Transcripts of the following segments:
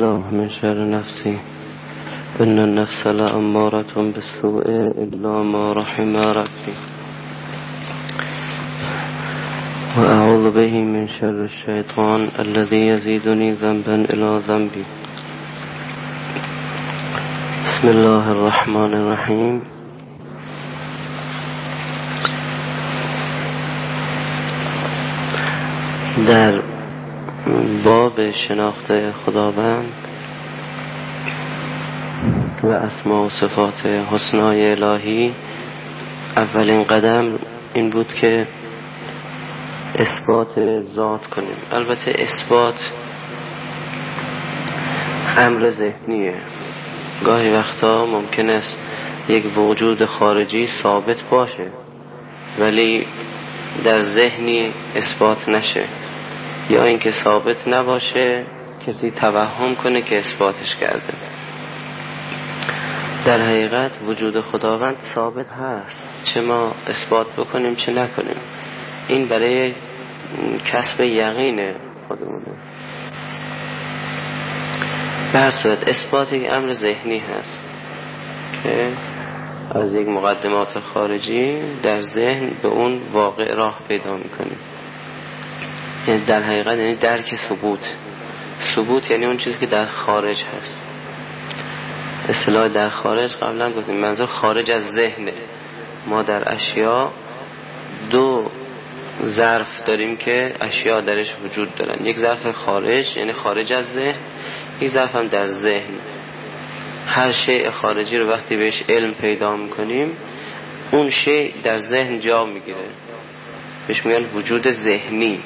بالله من شر نفسي إن النفس لأمارة بالسوء إلا ما رحم ربي وأعوذ به من شر الشيطان الذي يزيدني ذنبا إلى ذنبي. بسم الله الرحمن الرحیم. در باب شناخت خداوند و اسما و صفات حسنای الهی اولین قدم این بود که اثبات ذات کنیم. البته اثبات امر ذهنیه، گاهی وقتا ممکن است یک وجود خارجی ثابت باشه ولی در ذهنی اثبات نشه، یا اینکه ثابت نباشه کسی توهم کنه که اثباتش کرده. در حقیقت وجود خداوند ثابت هست، چه ما اثبات بکنیم چه نکنیم. این برای کسب یقین خودمونه. به هر صورت اثبات یک امر ذهنی هست که از یک مقدمات خارجی در ذهن به اون واقع راه پیدا میکنیم. یعنی در حقیقت یعنی درک ثبوت یعنی اون چیزی که در خارج هست. اصطلاح در خارج قبلا گفتیم منظور خارج از ذهنه. ما در اشیاء دو ظرف داریم که اشیاء درش وجود دارن، یک ظرف خارج یعنی خارج از ذهن، یک ظرف هم در ذهن. هر شیء خارجی رو وقتی بهش علم پیدا میکنیم اون شیء در ذهن جا میگیره، بهش میگن وجود ذهنی.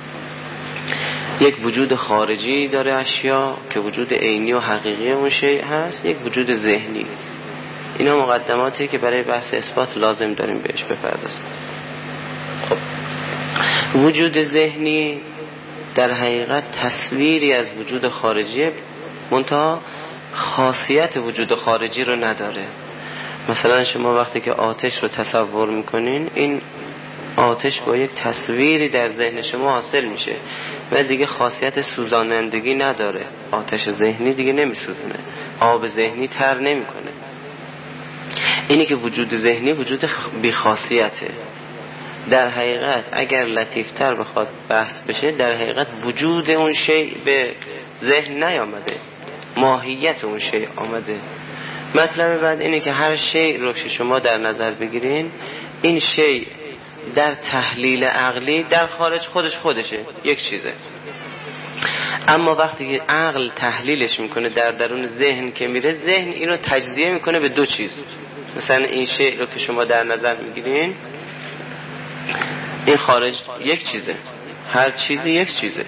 یک وجود خارجی داره اشیاء که وجود عینی و حقیقی اون شیء هست، یک وجود ذهنی. اینا مقدماتی که برای بحث اثبات لازم داریم بهش بپردازیم. خب وجود ذهنی در حقیقت تصویری از وجود خارجی، منتها خاصیت وجود خارجی رو نداره. مثلا شما وقتی که آتش رو تصور میکنین، این آتش با یک تصویری در ذهن شما حاصل میشه و دیگه خاصیت سوزانندگی نداره. آتش ذهنی دیگه نمیسوزونه، آب ذهنی تر نمیکنه. اینی که وجود ذهنی وجود بیخاصیته. در حقیقت اگر لطیفتر بخواد بحث بشه، در حقیقت وجود اون شیء به ذهن نیامده، ماهیت اون شیء آمده. مطلب بعد اینه که هر شیء رو که شما در نظر بگیرین، این شیء در تحلیل عقلی در خارج خودشه، یک چیزه. اما وقتی که عقل تحلیلش میکنه در درون ذهن که میره، ذهن اینو تجزیه میکنه به دو چیز. مثلا این شیء رو که شما در نظر میگیرین، این خارج یک چیزه، هر چیزی یک چیزه،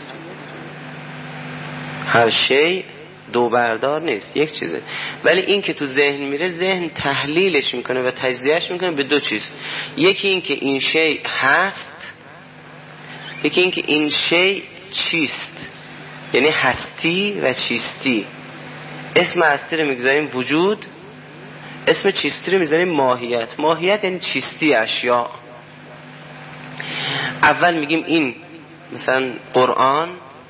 هر شیء دو بردار نیست، یک چیزه. ولی این که تو ذهن میره، ذهن تحلیلش میکنه و تجزیهش میکنه به دو چیز. یکی این که این شیء هست، یکی این که این شیء چیست، یعنی هستی و چیستی. اسم هستی رو میگذاریم وجود، اسم چیستی رو میذاریم ماهیت. ماهیت یعنی چیستی اشیاء. اول میگیم این مثلا قرآن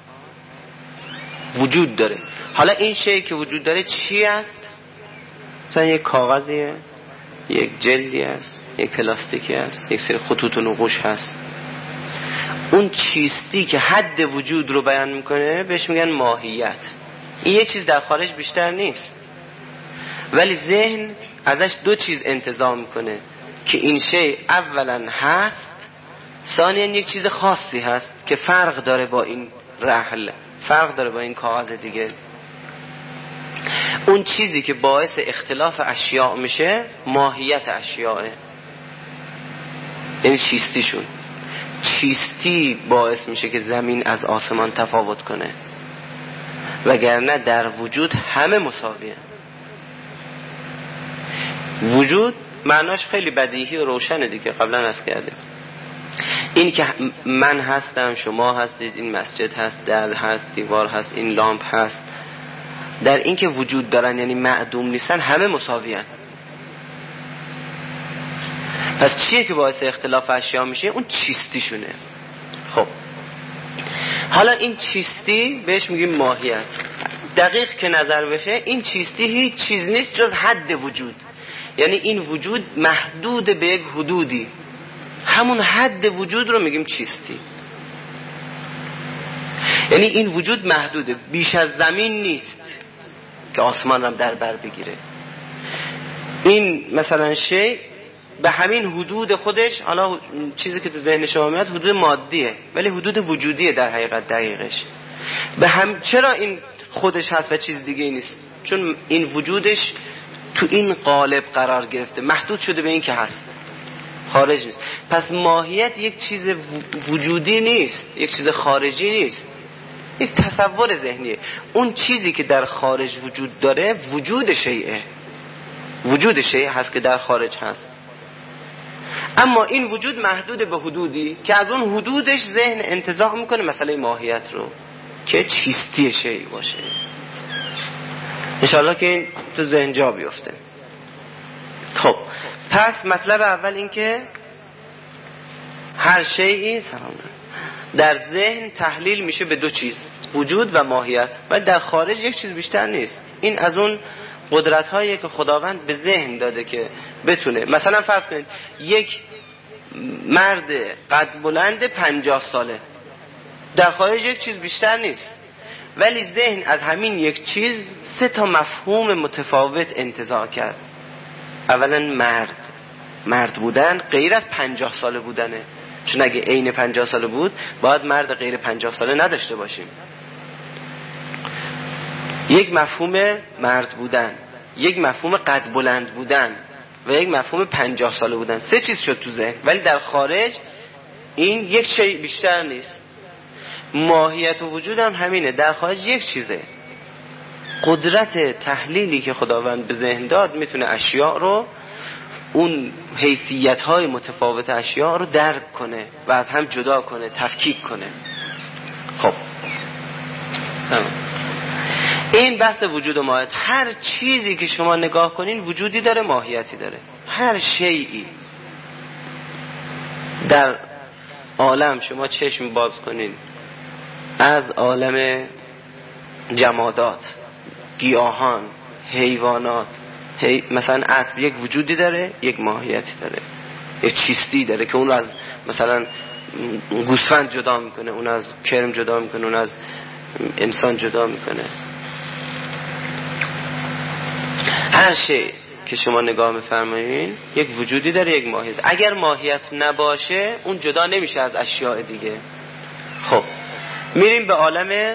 وجود داره. حالا این شیء که وجود داره چی است؟ مثلا یک کاغذیه، یک جلدی است، یک پلاستیکی است، یک سری خطوط و نقوش هست. اون چیستی که حد وجود رو بیان میکنه بهش میگن ماهیت. این یه چیز در خارج بیشتر نیست، ولی ذهن ازش دو چیز انتزاع میکنه که این شیء اولا هست، ثانیاً یک چیز خاصی هست که فرق داره با این رحل، فرق داره با این کاغذ دیگه. اون چیزی که باعث اختلاف اشیاء میشه ماهیت اشیاءه، یعنی چیستیشون. چیستی باعث میشه که زمین از آسمان تفاوت کنه، وگرنه در وجود همه مساویه. وجود معناش خیلی بدیهی و روشنه دیگه، قبلا عرض کردیم. این که من هستم، شما هستید، این مسجد هست، در هست، دیوار هست، این لامپ هست، در این که وجود دارن یعنی معدوم نیستن، همه مساویان. پس چیه که باعث اختلاف اشیا میشه؟ اون چیستیشونه. خب حالا این چیستی بهش میگیم ماهیت. دقیق که نظر بشه این چیستی هیچ چیز نیست جز حد وجود. یعنی این وجود محدود به یک حدودی، همون حد وجود رو میگیم چیستی. یعنی این وجود محدوده، بیش از زمین نیست که آسمان رو در بر بگیره. این مثلا شی به همین حدود خودش، حالا چیزی که تو ذهن شما میاد حدود مادیه ولی حدود وجودیه در حقیقت دقیقش. چرا این خودش هست و چیز دیگه نیست؟ چون این وجودش تو این قالب قرار گرفته، محدود شده به این که هست، خارج نیست. پس ماهیت یک چیز وجودی نیست، یک چیز خارجی نیست، یک تصور ذهنیه. اون چیزی که در خارج وجود داره وجود شیئه، وجود شیء هست که در خارج هست. اما این وجود محدود به حدودی که از اون حدودش ذهن انتزاع میکنه مسئله ماهیت رو که چیستی شیء باشه. انشاءالله که این تو ذهن جا بیفته. خب پس مطلب اول این که هر شیئی در ذهن تحلیل میشه به دو چیز، وجود و ماهیت، ولی در خارج یک چیز بیشتر نیست. این از اون قدرت هایی که خداوند به ذهن داده که بتونه، مثلا فرض کنید یک مرد قد بلند 50 ساله، در خارج یک چیز بیشتر نیست، ولی ذهن از همین یک چیز 3 مفهوم متفاوت انتزاع کرد. اولا مرد بودن غیر از 50 ساله بودنه، چون اگه عین 50 ساله بود باید مرد غیر 50 ساله نداشته باشیم. یک مفهوم مرد بودن، یک مفهوم قد بلند بودن و یک مفهوم 50 ساله بودن. 3 چیز شد تو ذهن، ولی در خارج این یک شیء بیشتر نیست. ماهیت و وجود هم همینه، در خارج یک چیزه. قدرت تحلیلی که خداوند به ذهن داد میتونه اشیاء رو، اون حیثیت‌های متفاوت اشیاء رو درک کنه و از هم جدا کنه، تفکیک کنه. خب این بحث وجود و ماهیت. هر چیزی که شما نگاه کنین وجودی داره، ماهیتی داره. هر شیئی در عالم شما چشم باز کنین، از عالم جمادات، گیاهان، حیوانات، مثلا اصل یک وجودی داره، یک ماهیتی داره، یک چیستی داره که اون رو از مثلا گوسفند جدا میکنه، اون از کرم جدا میکنه، اون از انسان جدا میکنه. هر شی که شما نگاه میفرمایین یک وجودی داره، یک ماهیت. اگر ماهیت نباشه اون جدا نمیشه از اشیاء دیگه. خب میریم به عالم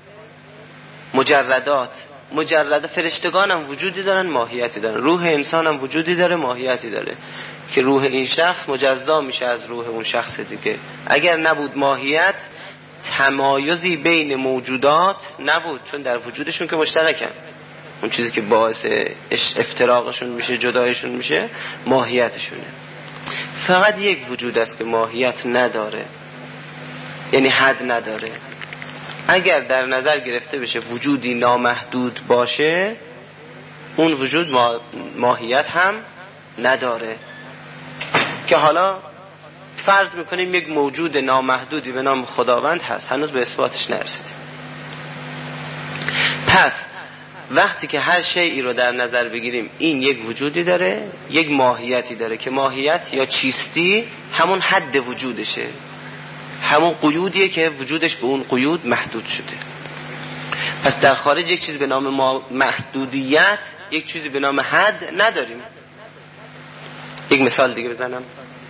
مجردات. فرشتگان هم وجودی دارن، ماهیتی دارن. روح انسان هم وجودی داره، ماهیتی داره که روح این شخص مجزا میشه از روح اون شخص دیگه. اگر نبود ماهیت، تمایزی بین موجودات نبود، چون در وجودشون که مشترکن. اون چیزی که باعث افتراقشون میشه، جدایشون میشه، ماهیتشونه. فقط یک وجود است که ماهیت نداره، یعنی حد نداره. اگر در نظر گرفته بشه وجودی نامحدود باشه، اون وجود ماهیت هم نداره. که حالا فرض میکنیم یک موجود نامحدودی به نام خداوند هست، هنوز به اثباتش نرسیدیم. پس وقتی که هر شیئی رو در نظر بگیریم، این یک وجودی داره، یک ماهیتی داره که ماهیت یا چیستی همون حد وجودشه، همون قیودیه که وجودش به اون قیود محدود شده. پس در خارج یک چیز به نام محدودیت، یک چیزی به نام حد نداریم. یک مثال دیگه بزنم.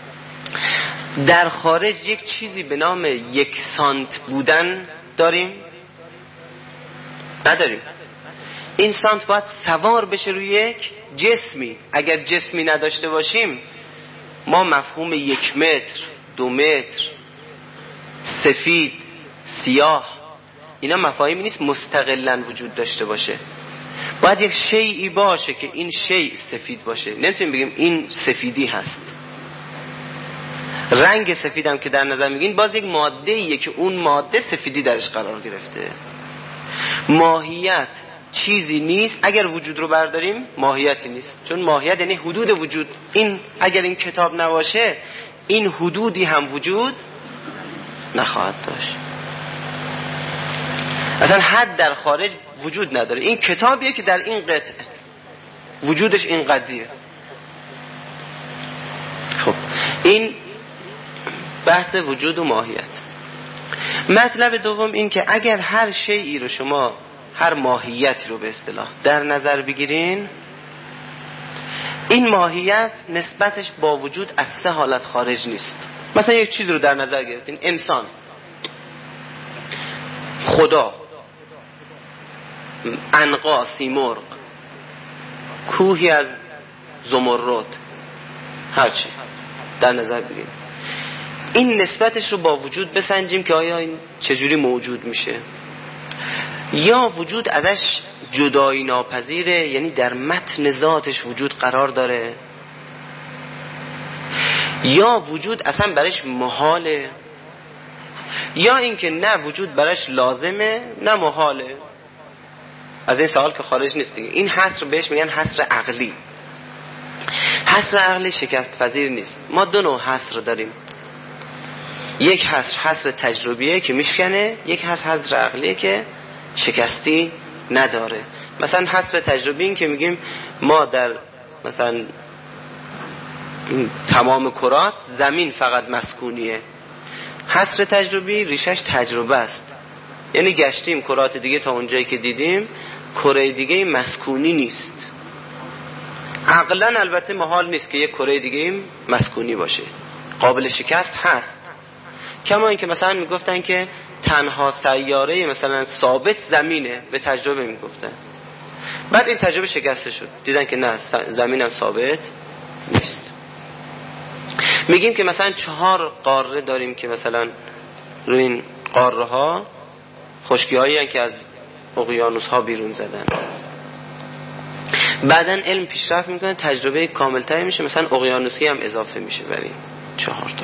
در خارج یک چیزی به نام 1 سانت بودن داریم؟ نداریم. این سانت باید سوار بشه روی یک جسمی. اگر جسمی نداشته باشیم، ما مفهوم 1 متر، 2 متر، سفید، سیاه، اینا مفاهیمی نیست مستقلاً وجود داشته باشه. باید یک شیئی باشه که این شیء سفید باشه. نمیتونیم بگیم این سفیدی هست. رنگ سفید هم که در نظر میگین، باز یک ماده‌ایه که اون ماده سفیدی درش قرار گرفته. ماهیت چیزی نیست. اگر وجود رو برداریم ماهیتی نیست، چون ماهیت یعنی حدود وجود. این اگر این کتاب نباشه، این حدودی هم وجود نخواهد داشت. اصلا حد در خارج وجود نداره. این کتابیه که در این قطعه وجودش این قضیه. خب این بحث وجود و ماهیت. مطلب دوم این که اگر هر شیئی رو شما، هر ماهیتی رو به اصطلاح در نظر بگیرین، این ماهیت نسبتش با وجود از 3 حالت خارج نیست. مثلا یک چیز رو در نظر گرفتین، انسان، خدا، عنقا، سیمرغ، کوهی از زمرد، هرچی در نظر بگیریم، این نسبتش رو با وجود بسنجیم که آیا این چجوری موجود میشه. یا وجود ازش جدایی ناپذیره، یعنی در متن ذاتش وجود قرار داره، یا وجود اصلا برش محاله، یا اینکه نه وجود برش لازمه نه محاله. از این سوال که خارج نیست دیگه. این حصر بهش میگن حصر عقلی. حصر عقلی شکست پذیر نیست. ما 2 نوع حصر داریم. یک حصر تجربیه که میشکنه، یک حصر عقلیه که شکستی نداره. مثلا حصر تجربی این که میگیم ما در مثلا تمام کرات زمین فقط مسکونیه. حصر تجربی ریشش تجربه است، یعنی گشتیم کرات دیگه تا اونجایی که دیدیم کره دیگه مسکونی نیست. عقلا البته محال نیست که یک کره دیگه مسکونی باشه، قابل شکست هست. کما اینکه مثلا میگفتن که تنها سیاره مثلا ثابت زمینه، به تجربه میگفتن. بعد این تجربه شکسته شد، دیدن که نه، زمینم ثابت نیست. میگیم که مثلا 4 قاره داریم که مثلا روی این قاره ها خشکی هایی که از اقیانوس ها بیرون زدن. بعدن علم پیشرفت میکنه، تجربه کاملتری میشه، مثلا اقیانوسی هم اضافه میشه بر این 4 تا.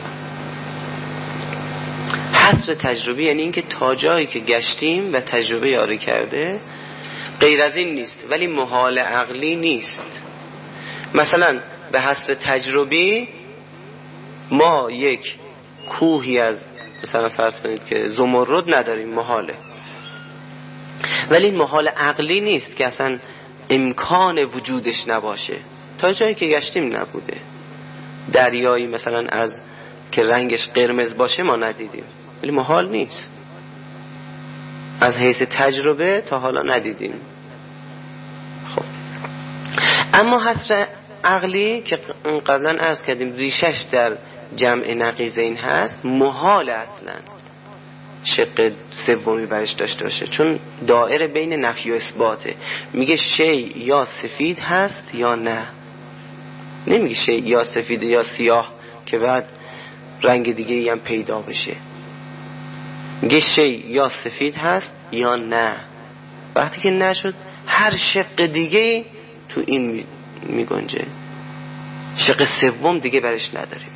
حصر تجربی یعنی اینکه تا جایی که گشتیم و تجربه یاری کرده غیر از این نیست، ولی محال عقلی نیست. مثلا به حصر تجربی ما یک کوهی از مثلا فرض کنید که زمرد نداریم، محاله. ولی محال عقلی نیست که اصلا امکان وجودش نباشه. تا جایی که گشتیم نبوده. دریایی مثلا از که رنگش قرمز باشه ما ندیدیم، ولی محال نیست. از حیث تجربه تا حالا ندیدیم. خب اما حصر عقلی که قبلا عرض کردیم ریشش در جمع نقیضین هست، محال اصلا شق سومی برش داشته باشه، چون دائره بین نفی و اثباته. میگه شی یا سفید هست یا نه، نمیگه شی یا سفید یا سیاه که بعد رنگ دیگه ای هم پیدا بشه. میگه شی یا سفید هست یا نه. وقتی که نشد هر شق دیگه تو این میگنجه، شق سوم دیگه برش نداریم.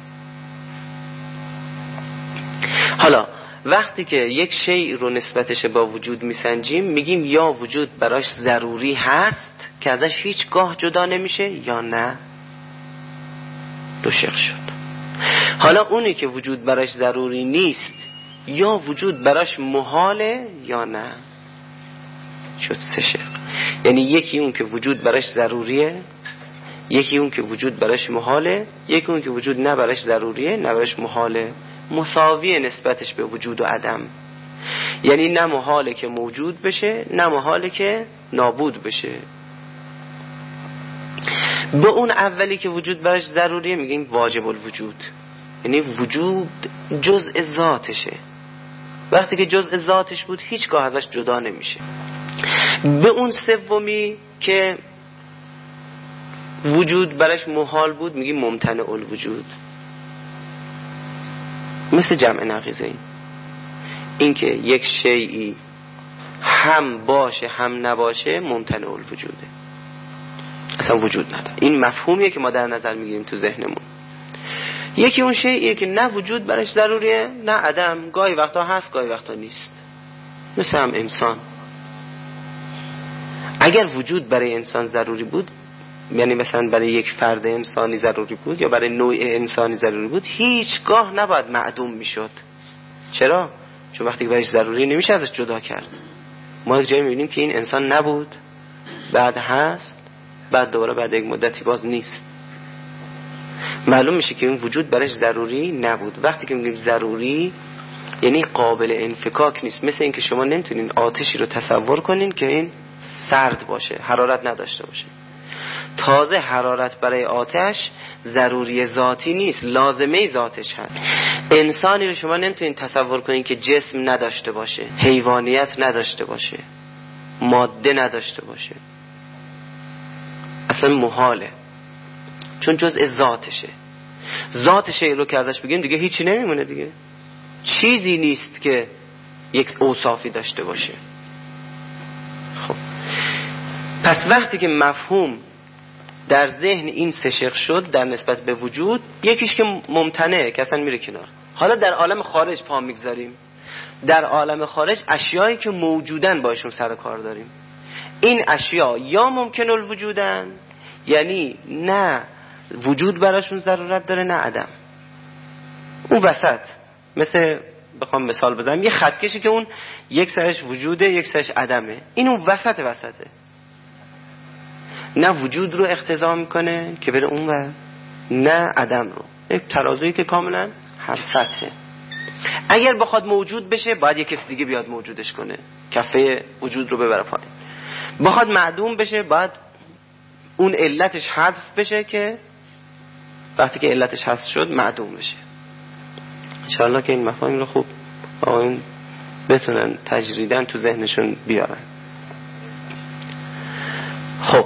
حالا وقتی که یک شیء رو نسبتش با وجود میسنجیم میگیم یا وجود براش ضروری هست که ازش هیچگاه جدا نمیشه یا نه. 2 شق شد. حالا اونی که وجود براش ضروری نیست یا وجود براش محاله یا نه، شد 3 شق. یعنی یکی اون که وجود براش ضروریه، یکی اون که وجود براش محاله، یکی اون که وجود نه براش ضروریه نه براش محاله. مساویه نسبتش به وجود و عدم، یعنی نه محاله که موجود بشه نه محاله که نابود بشه. به اون اولی که وجود براش ضروریه میگیم واجب الوجود، یعنی وجود جزء ذاتشه. وقتی که جزء ذاتش بود هیچگاه ازش جدا نمیشه. به اون سومی که وجود براش محال بود میگیم ممتنع الوجود، مثل جمع نقیضین. این که یک شیئی هم باشه هم نباشه ممتنع الوجوده، اصلا وجود نداره. این مفهومیه که ما در نظر میگیریم تو ذهنمون. یکی اون شیئیه که نه وجود برش ضروریه نه عدم، گاهی وقتا هست گاهی وقتا نیست. مثل هم انسان، اگر وجود برای انسان ضروری بود، یعنی مثلا برای یک فرد انسانی ضروری بود یا برای نوع انسانی ضروری بود، هیچگاه نباید معدوم میشد. چرا؟ چون وقتی که برایش ضروری نمیشه ازش جدا کرد. ما یک جایی میبینیم که این انسان نبود، بعد هست، بعد دوباره بعد یک مدتی باز نیست. معلوم میشه که این وجود برش ضروری نبود. وقتی که میگیم ضروری یعنی قابل انفکاک نیست. مثل اینکه شما نمیتونین آتشی رو تصور کنین که این سرد باشه، حرارت نداشته باشه. تازه حرارت برای آتش ضروری ذاتی نیست، لازمه ذاتش هست. انسانی رو شما نمیتونین تصور کنین که جسم نداشته باشه، حیوانیت نداشته باشه، ماده نداشته باشه. اصلا محاله، چون جزء ذاتشه. ذاتشه رو که ازش بگیم دیگه هیچی نمیمونه دیگه. چیزی نیست که یک اوصافی داشته باشه. خب پس وقتی که مفهوم در ذهن این سشق شد در نسبت به وجود، یکیش که ممتنعه که اصلا میره کنار. حالا در عالم خارج پا میگذاریم. در عالم خارج اشیایی که موجودن باشون سر کار داریم. این اشیا یا ممکن الوجودن، یعنی نه وجود براشون ضرورت داره نه عدم. اون وسط، مثل بخوام مثال بزنم یه خطکشی که اون یک سرش وجوده یک سرش عدمه، این اون وسطه. نه وجود رو اقتضا میکنه که بره اون و نه عدم رو. یک ترازویی که کاملا هر سطحه. اگر بخواد موجود بشه باید یک کس دیگه بیاد موجودش کنه، کفه وجود رو ببره پایین. بخواد معدوم بشه باید اون علتش حذف بشه که وقتی که علتش حذف شد معدوم بشه. انشاءالله که این مفاهیم رو خوب آقایون بتونن تجریداً تو ذهنشون بیارن. خب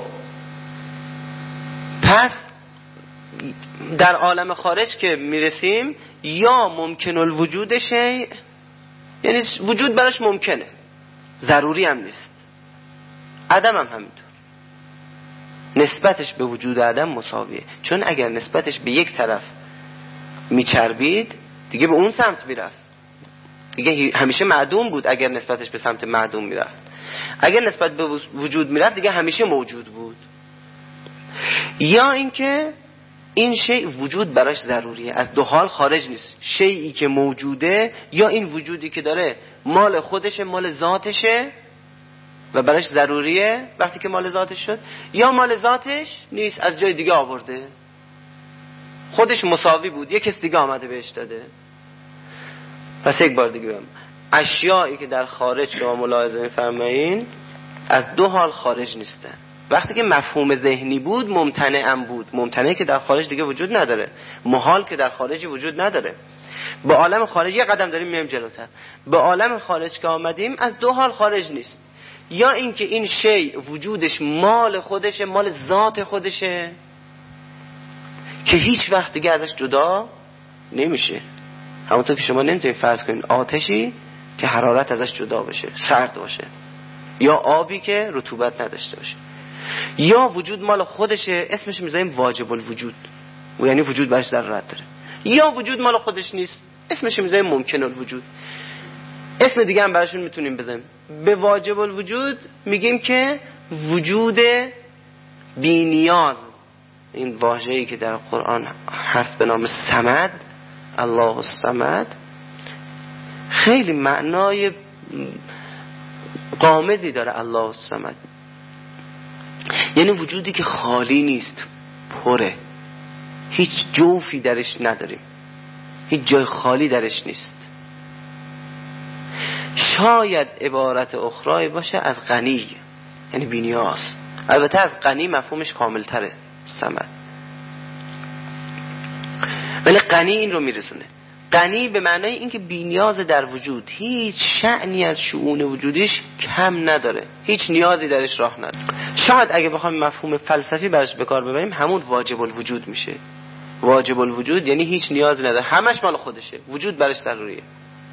پس در عالم خارج که میرسیم، یا ممکن الوجود شیء، یعنی وجود براش ممکنه، ضروری هم نیست. عدم هم همینطور. نسبتش به وجود عدم مساویه، چون اگر نسبتش به یک طرف میچربید دیگه به اون سمت میرفت، دیگه همیشه معدوم بود. اگر نسبتش به سمت معدوم میرفت، اگر نسبت به وجود میرفت دیگه همیشه موجود بود. یا اینکه این شیء وجود براش ضروریه، از دو حال خارج نیست. شیئی که موجوده، یا این وجودی که داره مال خودشه، مال ذاتشه و براش ضروریه وقتی که مال ذاتش شد، یا مال ذاتش نیست، از جای دیگه آورده، خودش مساوی بود، یک کس دیگه آمده بهش داده. پس یک بار دیگه بگم، اشیایی که در خارج شما ملاحظه می‌فرمایین از دو حال خارج نیستن. وقتی که مفهوم ذهنی بود ممتنعم بود، ممتنع که در خارج دیگه وجود نداره، محال که در خارجی وجود نداره. به عالم خارج یه قدم داریم میایم جلوتر. به عالم خارج که آمدیم از دو حال خارج نیست، یا اینکه این شیء وجودش مال خودشه، مال ذات خودشه که هیچ وقت دیگه ازش جدا نمیشه. همونطور که شما نمیتونید فرض کنید آتشی که حرارت ازش جدا بشه، سرد باشه، یا آبی که رطوبت نداشته باشه. یا وجود مال خودشه، اسمش میذاریم واجب الوجود، یعنی وجود برش ضرورت داره. یا وجود مال خودش نیست، اسمش میذاریم ممکن الوجود. اسم دیگه هم براشون میتونیم بزنیم. به واجب الوجود میگیم که وجود بی نیاز، این واژه‌ای که در قرآن هست به نام صمد، الله الصمد، خیلی معنای غامضی داره. الله الصمد یعنی وجودی که خالی نیست، پره، هیچ جوفی درش نداریم، هیچ جای خالی درش نیست. شاید عبارت اخرای باشه از غنی، یعنی بی‌نیاز. البته از غنی مفهومش کامل تره، صمد، ولی غنی این رو میرسونه. غنی به معنای اینکه بی‌نیاز در وجود، هیچ شأنی از شؤون وجودیش کم نداره، هیچ نیازی درش راه نداره. شاید اگه بخوایم مفهوم فلسفی برش به کار ببریم همون واجب الوجود میشه. واجب الوجود یعنی هیچ نیازی نداره، همش مال خودشه، وجود برش ضروریه.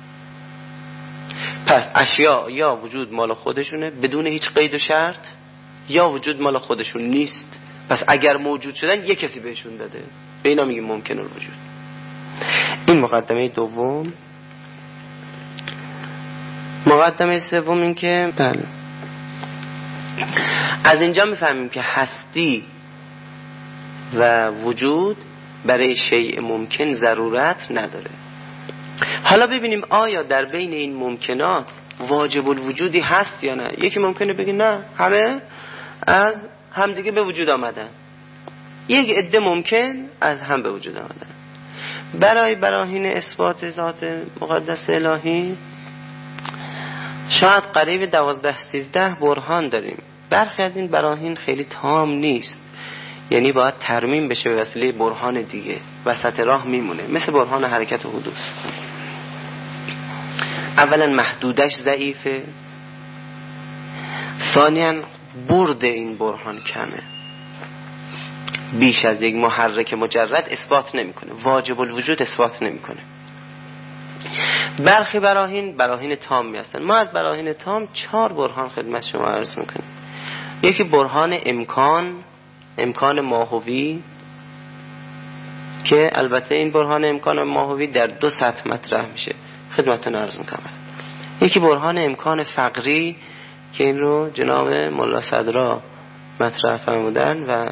پس اشیا یا وجود مال خودشونه بدون هیچ قید و شرط، یا وجود مال خودشون نیست. پس اگر موجود شدن یک کسی بهشون داده، به اینا میگیم ممکن الوجود. این مقدمه دوم. مقدمه سوم این که بله، از اینجا میفهمیم که هستی و وجود برای شیء ممکن ضرورت نداره. حالا ببینیم آیا در بین این ممکنات واجب الوجودی هست یا نه. یکی ممکنه بگه نه، همه از همدیگه به وجود آمدن. یک عده ممکن از هم به وجود آمدن. برای براهین اثبات ذات مقدس الهی شاید قریب 12-13 برهان داریم. برخی از این براهین خیلی تام نیست، یعنی باید ترمیم بشه به وسیله برهان دیگه، وسط راه میمونه، مثل برهان حرکت و حدوث. اولا محدودش ضعیفه، ثانیا برد این برهان کمه، بیش از یک محرک مجرد اثبات نمیکنه، واجب الوجود اثبات نمیکنه. برخی براهین تامی هستن. ما از براهین تام 4 برهان خدمت شما عرض میکنیم. یکی برهان امکان ماهوی که البته این برهان امکان ماهوی در 2 سطح مطرح میشه، خدمتتون عرض میکنم. یکی برهان امکان فقری که این رو جناب ملا صدرا مطرح فرمودن و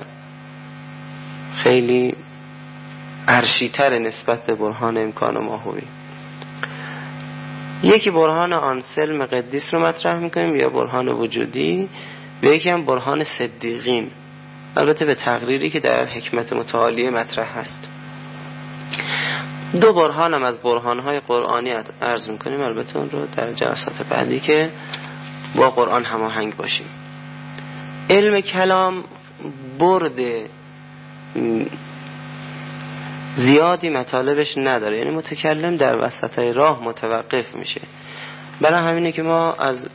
خیلی عرشی‌تر نسبت به برهان امکان ماهوی. یکی برهان آنسلم قدیس رو مطرح میکنیم یا برهان وجودی، و یکی هم برهان صدیقین، البته به تقریری که در حکمت متعالیه مطرح هست. 2 برهان هم از برهانهای قرآنی عرض میکنیم، البته اون رو در جلسات بعدی که با قرآن هماهنگ باشیم. علم کلام برد زیادی مطالبش نداره، یعنی متکلم در وسطای راه متوقف میشه. برای همینه که ما از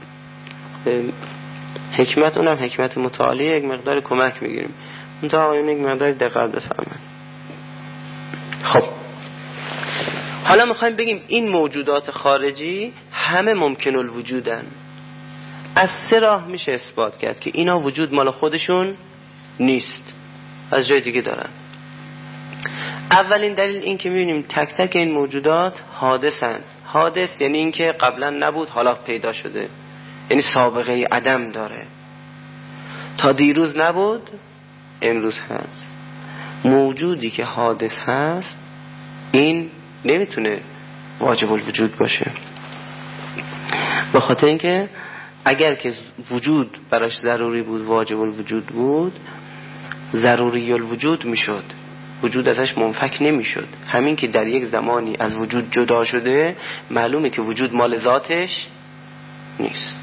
حکمت، اونم حکمت متعالیه، یک مقدار کمک میگیریم. اون تا آقایون یک مقدار دقت بفرمایید. خب حالا میخوایم بگیم این موجودات خارجی همه ممکن الوجودن. از 3 راه میشه اثبات کرد که اینا وجود مال خودشون نیست، از جای دیگه دارن. اولین دلیل این که میبینیم تک تک این موجودات حادثن. حادث یعنی این که قبلا نبود حالا پیدا شده، یعنی سابقه عدم داره، تا دیروز نبود امروز هست. موجودی که حادث هست این نمیتونه واجب الوجود باشه، به خاطر اینکه اگر که وجود براش ضروری بود، واجب الوجود بود، ضروری الوجود میشد، وجود ازش منفک نمیشد. همین که در یک زمانی از وجود جدا شده، معلومه که وجود مال ذاتش نیست.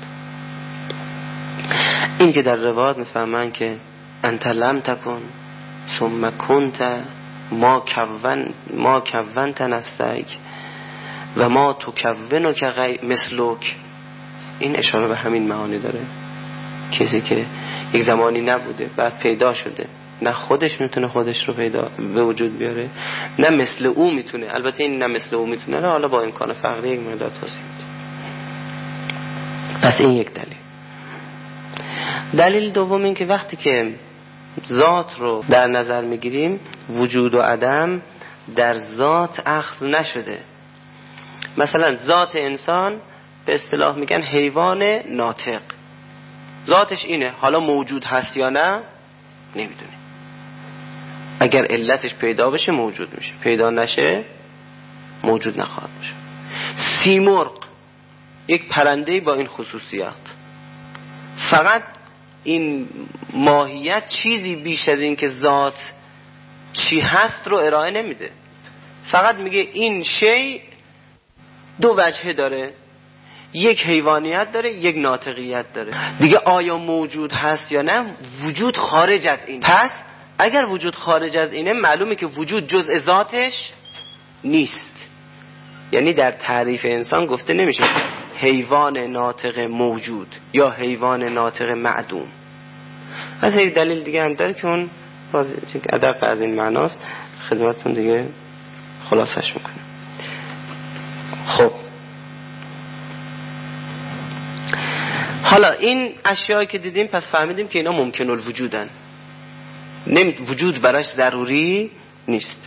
این که در روایات میفهمن که انت لم تکن ثم کنت ما کونت نفسک و ما تکون که مثلک، این اشاره به همین معانی داره. کسی که یک زمانی نبوده بعد پیدا شده، نه خودش میتونه خودش رو پیدا به وجود بیاره، نه مثل او میتونه. البته این نه مثل او میتونه، نه حالا با امکان فقری یک مقدار توضیح میده. پس این یک دلیل. دلیل دوم این که وقتی که ذات رو در نظر میگیریم، وجود و عدم در ذات اخذ نشده. مثلا ذات انسان به اصطلاح میگن حیوان ناطق، ذاتش اینه، حالا موجود هست یا نه نمیدونی. اگر علتش پیدا بشه موجود میشه، پیدا نشه موجود نخواهد باشه. سیمرغ یک پرنده با این خصوصیات، فقط این ماهیت چیزی بیش از این که ذات چی هست رو ارائه نمیده، فقط میگه این شی 2 وجهه داره، یک حیوانیت داره، یک ناطقیت داره. دیگه آیا موجود هست یا نه؟ وجود خارج از این. پس اگر وجود خارج از اینه، معلومه که وجود جزء ذاتش نیست. یعنی در تعریف انسان گفته نمیشه حیوان ناطق موجود یا حیوان ناطق معدوم. از یک دلیل دیگه هم داره که اون ادق از این معناست، خدمتتون دیگه خلاصش میکنه. خب حالا این اشیایی که دیدیم، پس فهمیدیم که اینا ممکن الوجودن، وجود براش ضروری نیست.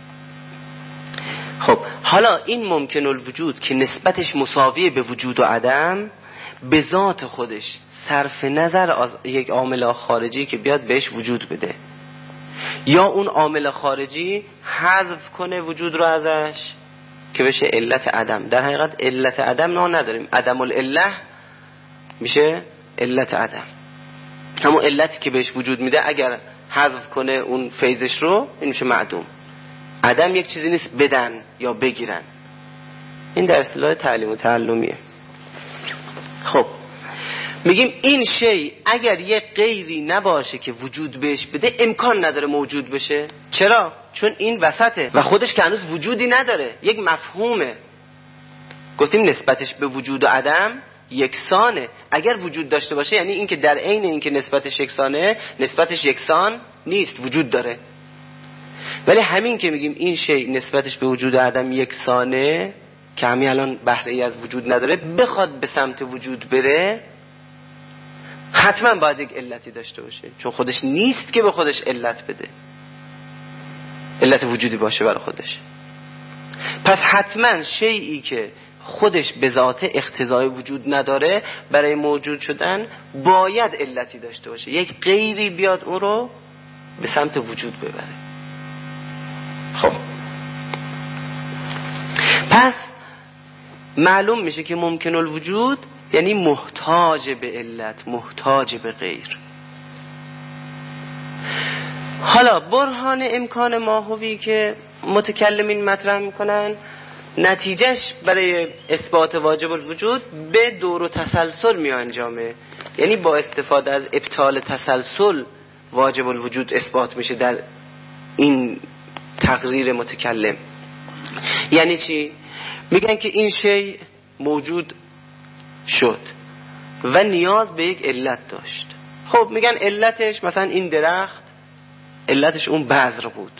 خب حالا این ممکن الوجود که نسبتش مساویه به وجود و عدم، به ذات خودش صرف نظر از یک عامل خارجی که بیاد بهش وجود بده، یا اون عامل خارجی حذف کنه وجود رو ازش که بشه علت عدم. در حقیقت علت عدم ما نداریم، عدم العله میشه علت عدم، همون علتی که بهش وجود میده اگر حذف کنه اون فیزش رو این میشه معدوم. عدم یک چیزی نیست بدن یا بگیرن، این در اصطلاح تعلیم و تعلمیه. خب میگیم این شی اگر یک غیری نباشه که وجود بهش بده امکان نداره موجود بشه. چرا؟ چون این وسطه و خودش که هنوز وجودی نداره، یک مفهومه. گفتیم نسبتش به وجود و عدم یکسانه. اگر وجود داشته باشه یعنی این که در عین این که نسبتش یکسانه نسبتش یکسان نیست، وجود داره. ولی همین که میگیم این شی نسبتش به وجود و عدم یکسانه که همین الان بهره ای از وجود نداره، بخواد به سمت وجود بره حتما باید یک علتی داشته باشه، چون خودش نیست که به خودش علت بده، علت وجودی باشه برای خودش. پس حتما شیئی که خودش به ذات اقتضای وجود نداره برای موجود شدن باید علتی داشته باشه، یک غیری بیاد اون رو به سمت وجود ببره. خب پس معلوم میشه که ممکن الوجود یعنی محتاج به علت، محتاج به غیر. حالا برهان امکان ماهوی که متکلمین مطرح میکنن نتیجهش برای اثبات واجب الوجود به دور و تسلسل می انجامه، یعنی با استفاده از ابطال تسلسل واجب الوجود اثبات میشه در این تقریر متکلم. یعنی چی؟ میگن که این شی موجود شد و نیاز به یک علت داشت. خب میگن علتش مثلا این درخت علتش اون بذر بود،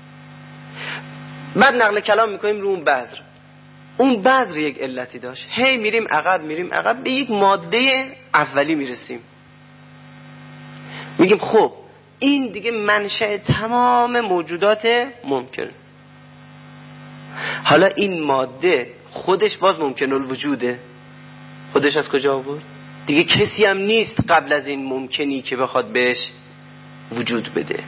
بعد نقل کلام میکنیم رو اون بذر. اون بذر یک علتی داشت، هی میریم عقب به یک ماده اولی میرسیم، میگیم خب این دیگه منشأ تمام موجودات ممکن. حالا این ماده خودش باز ممکن الوجوده، خودش از کجا آورد؟ دیگه کسی هم نیست قبل از این ممکنی که بخواد بهش وجود بده.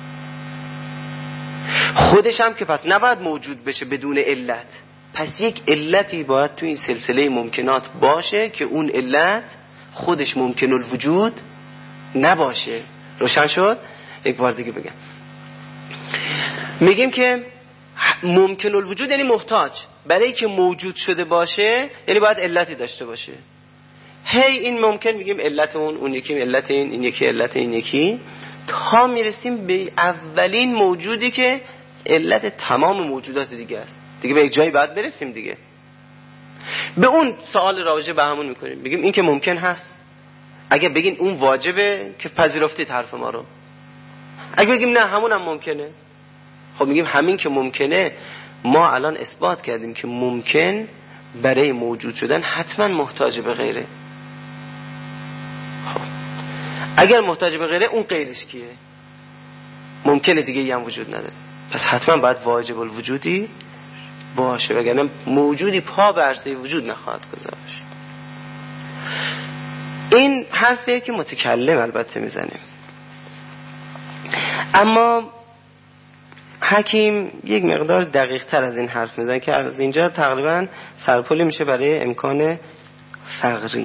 خودش هم که پس نباید موجود بشه بدون علت، پس یک علتی باید تو این سلسله ممکنات باشه که اون علت خودش ممکن الوجود نباشه. روشن شد؟ یک بار دیگه بگم. میگیم که ممکن الوجود یعنی محتاج، برای که موجود شده باشه یعنی باید علتی داشته باشه. هی این ممکن میگیم علت اون یکی علت این یکی علت این یکی، تا میرسیم به اولین موجودی که علت تمام موجودات دیگه است. دیگه به یک جایی باید برسیم دیگه. به اون سوال راجع به همون میکنیم، میگیم این که ممکن هست. اگه بگین اون واجبه که پذیرفتید حرف ما رو، اگه بگیم نه همون هم ممکنه، خب میگیم همین که ممکنه ما الان اثبات کردیم که ممکن برای موجود شدن حتما محتاج به غیره. خب اگر محتاج به غیره اون غیرش کیه؟ ممکنه دیگه هم وجود نداره، پس حتما باید واجب الوجودی باشه، وگرنه موجودی پا به عرصه وجود نخواهد گذاشت. این حرفیه که متکلم البته میزنه، اما حکیم یک مقدار دقیق تر از این حرف میزنه که از اینجا تقریبا سرپلی میشه برای امکان فقری.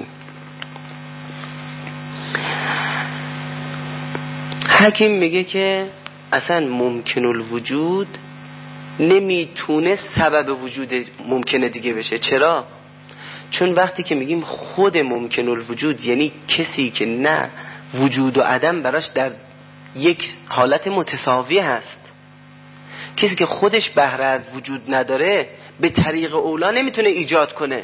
حکیم میگه که اصلا ممکن الوجود نمیتونه سبب وجود ممکنه دیگه بشه. چرا؟ چون وقتی که میگیم خود ممکن الوجود یعنی کسی که نه وجود و عدم براش در یک حالت متساوی هست، کسی که خودش بهره از وجود نداره به طریق اولا نمیتونه ایجاد کنه،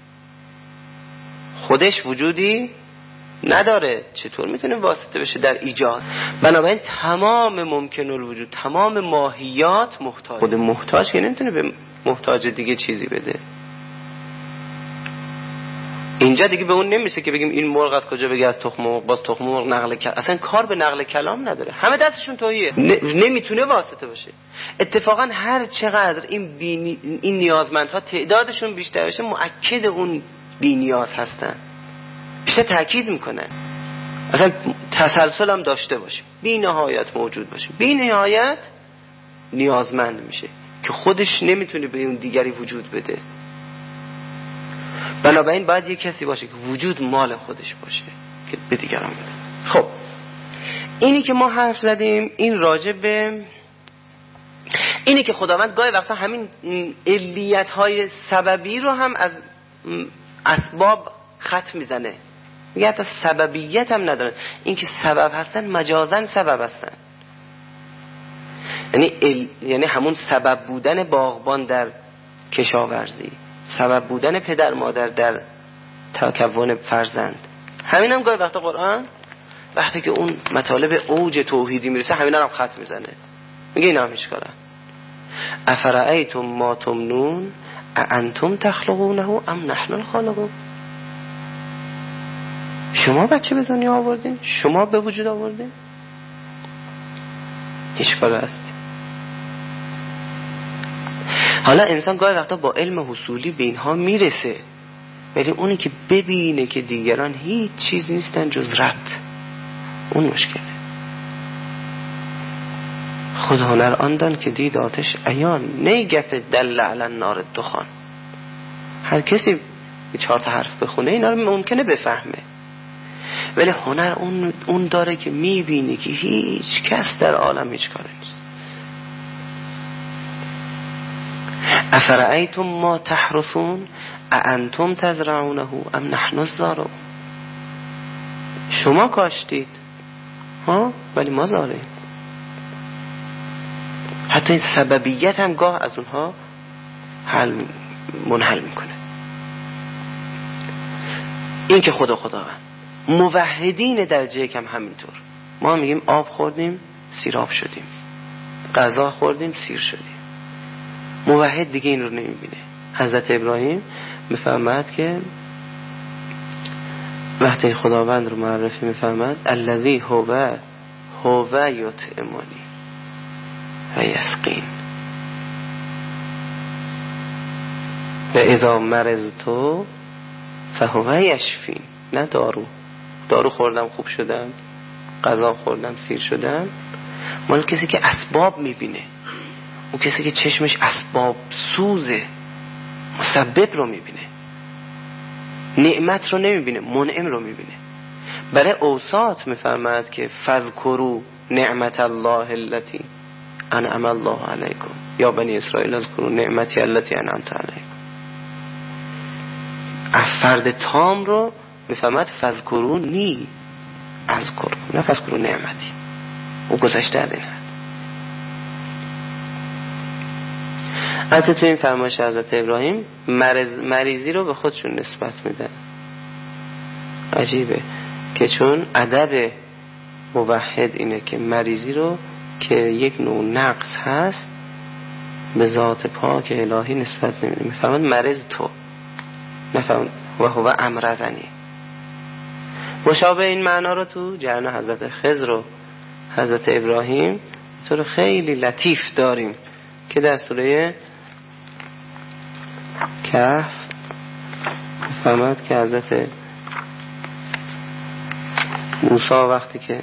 خودش وجودی نداره، چطور میتونه واسطه بشه در ایجاد؟ بنابراین تمام ممکن الوجود، تمام ماهیات محتاج، خود محتاج که نمیتونه به محتاج دیگه چیزی بده. اینجا دیگه به اون نمیشه که بگیم این مرغ از کجا بگه از تخم مرغ، باز تخم مرغ نقل کلام، اصلا کار به نقل کلام نداره، همه دستشون توهیه، نمیتونه واسطه باشه. اتفاقا هر چقدر این نیازمندها تعدادشون بیشتر بشه مؤکد اون بی نیاز هستن، بیشتر تاکید میکنن اصلا تسلسل هم داشته باشه، بی نهایت موجود باشه، بی نهایت نیازمند میشه. که خودش نمیتونه به اون دیگری وجود بده. بنابراین باید یک کسی باشه که وجود مال خودش باشه که به دیگران بده. خب اینی که ما حرف زدیم این راجع به اینی که خداوند گاهی وقتا همین علیت‌های سببی رو هم از اسباب خط میزنه، میگه حتی سببیت هم ندارن. این که سبب هستن مجازن سبب هستن، یعنی همون سبب بودن باغبان در کشاورزی، سبب بودن پدر مادر در تکون فرزند. همین هم گاهی وقتا قرآن وقتی که اون مطالب اوج توحیدی میرسه همین هم خط میزنه، میگه اینا هم اشکالن. افرأیتم ما تمنون اانتم تخلقونه ام نحن الخالقون. شما بچه به دنیا آوردین، شما به وجود آوردین، اشکال هست. حالا انسان گاهی وقتا با علم حصولی به اینها میرسه، ولی اونی که ببینه که دیگران هیچ چیز نیستن جز ربط، اون مشکله. خود هنر آن دان که دید آتش عیان، نه گپ دل علی النار دخان. هر کسی 4 تا حرف بخونه اینا رو ممکنه بفهمه، ولی هنر اون داره که میبینی که هیچ کس در عالم هیچ کاری نیست. افرأیتم ما تحرثون اانتم تزرعونه ام نحن الزارعون. شما کاشتید ولی ما زارعیم. حتی این سببیت هم گاه از اونها منحل میکنه. این که خداوند. موحدین درجه کم همینطور. ما میگیم آب خوردیم سیراب شدیم، غذا خوردیم سیر شدیم. موحد دیگه این رو نمیبینه. حضرت ابراهیم میفرماد که وقتی خداوند رو معرفی میفرماد الذی هو یطعمنی و یسقین و اذا مرضت فهو یشفین. نه دارو خوردم خوب شدم، غذا خوردم سیر شدم. مال کسی که اسباب میبینه، اون کسی که چشمش اسباب سوزه، مسبب رو میبینه، نعمت رو نمیبینه، منعم رو میبینه. برای اوساط میفرماد که فذکروا نعمت الله التي انعم الله علیکم یا بنی اسرائیل اذکروا نعمتی التي انعمت علیکم. فرد تام رو میفرماد فذکرونی اذکر، نه فذکروا نعمتی. او گذشته از این حد. حتی تو این فرمایش حضرت ابراهیم مریضی رو به خودشون نسبت میدن. عجیبه که چون ادب موحد اینه که مریضی رو که یک نوع نقص هست به ذات پاک الهی نسبت نمیده. میفرماد مریض تو، نفرماد و هو امرضنی. مشابه این معنا رو تو جریان حضرت خضر و حضرت ابراهیم طور خیلی لطیف داریم که در سوره کهف فرمود که حضرت موسی وقتی که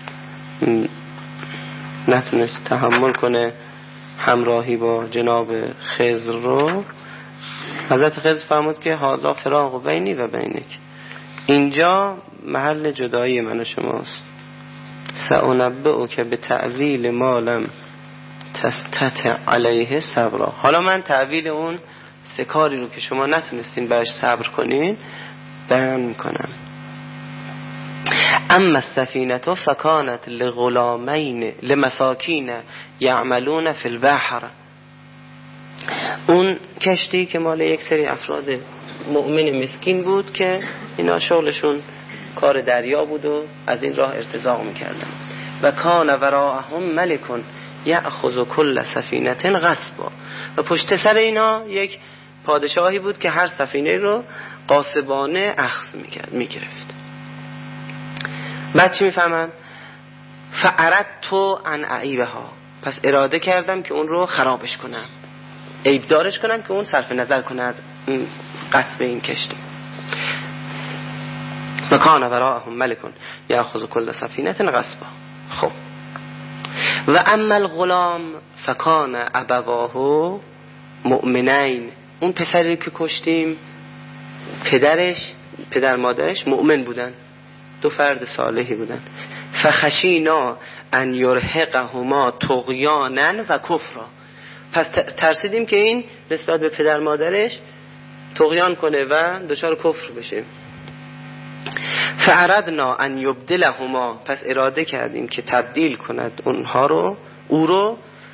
نتونست تحمل کنه همراهی با جناب خضر رو، حضرت خضر فرمود که هذا فراق بینی و بینک، اینجا محل جدایی من و شماست. سأنبئک بتأویل ما لم تستطع علیه صبرا. حالا من تأویل اون کاری رو که شما نتونستین برش صبر کنین بیان میکنم. اما السفینه فکانت لغلامین لمساکین یعملون فی البحر. اون کشتی که مال یک سری افراد مؤمن مسکین بود که اینا شغلشون کار دریا بود و از این راه ارتزاق میکردن. و کان وراءهم ملک یأخذ کل سفینه غصبا. و پشت سر اینا یک پادشاهی بود که هر سفینه رو غاصبانه اخذ میگرفت. بعد چی میفهمن؟ فاردت ان اعیبها، پس اراده کردم که اون رو خرابش کنم، عیبدارش کنم که اون صرف نظر کنه از غصب این کشتی. و کان وراءهم ملک یأخذ کل سفینه غصبا. خب و اما الغلام فکان ابواه مؤمنین، اون پسری که کشتیم پدر مادرش مؤمن بودن، دو فرد صالحی بودن. فخشینا ان یرهقهما طغیانا و کفرا، پس ترسیدیم که این نسبت به پدر مادرش طغیان کنه و دچار کفر بشه. فاردنا ان یبدلهما، پس اراده کردیم که تبدیل کند او رو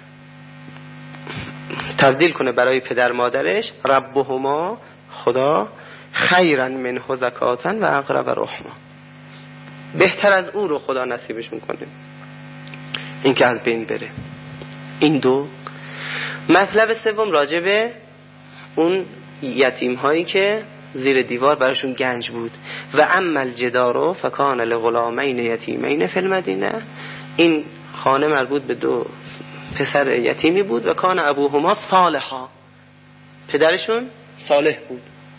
تبدیل کنه برای پدر مادرش، ربهما، خدا، خیرا منه زکاتا و اقرب رحما، بهتر از او رو خدا نصیبش میکنه، این که از بین بره. این دو. مطلب سوم راجع به اون یتیم هایی که زیر دیوار براشون گنج بود. و اما الجدار فکان لغلامین یتیمین فی المدینه، این خانه مربوط به دو پسر یتیمی بود. و کان ابوهما صالحا، پدرشون صالح بود.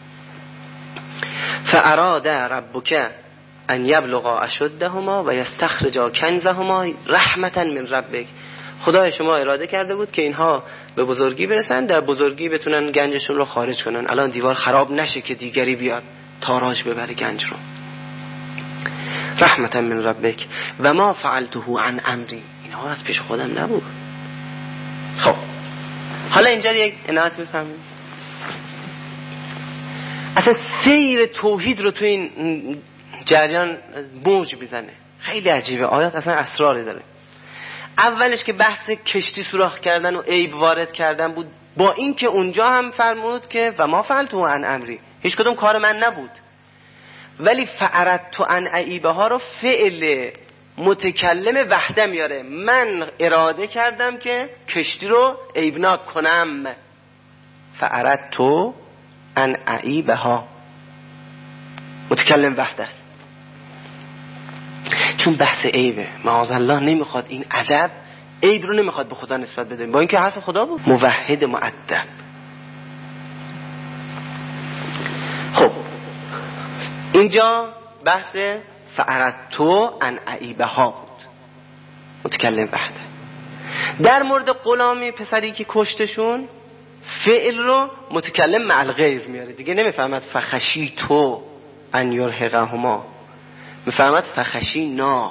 فاراد ربک ان یبلغا اشدهما و یستخرجا کنزهما رحمتا من ربک، خدای شما اراده کرده بود که اینها به بزرگی برسن، در بزرگی بتونن گنجشون رو خارج کنن، الان دیوار خراب نشه که دیگری بیاد تاراج ببره گنج رو. رحمتا من ربک و ما فعلته عن امری، اینها از پیش خودم نبود. خب حالا اینجا یک عنایت بفهمید، اصلا سیر توحید رو تو این جریان موج میزنه، خیلی عجیبه. آیات اصلا اسراری داره. اولش که بحث کشتی سوراخ کردن و عیب وارد کردن بود، با این که اونجا هم فرمود که و ما فعلته عن امری، هیچ کدوم کار من نبود، ولی فعرضت عن عیبه ها رو فعل متکلم وحده میاره، من اراده کردم که کشتی رو عیبناک کنم. فعرضت عن عیبه ها، متکلم وحده است، چون بحث عیبه. معاذالله نمیخواد این ادب عیب رو نمیخواد به خدا نسبت بده، با اینکه حرف خدا بود، موحد مؤدب. خب اینجا بحث فعرضت عن عیبه ها بود، متکلم وحده. در مورد غلامی پسری که کشتشون فعل رو متکلم مع الغیر میاره دیگه، نمیفهمد فخشیت ان یرهقهما، میفهمد فخشینا،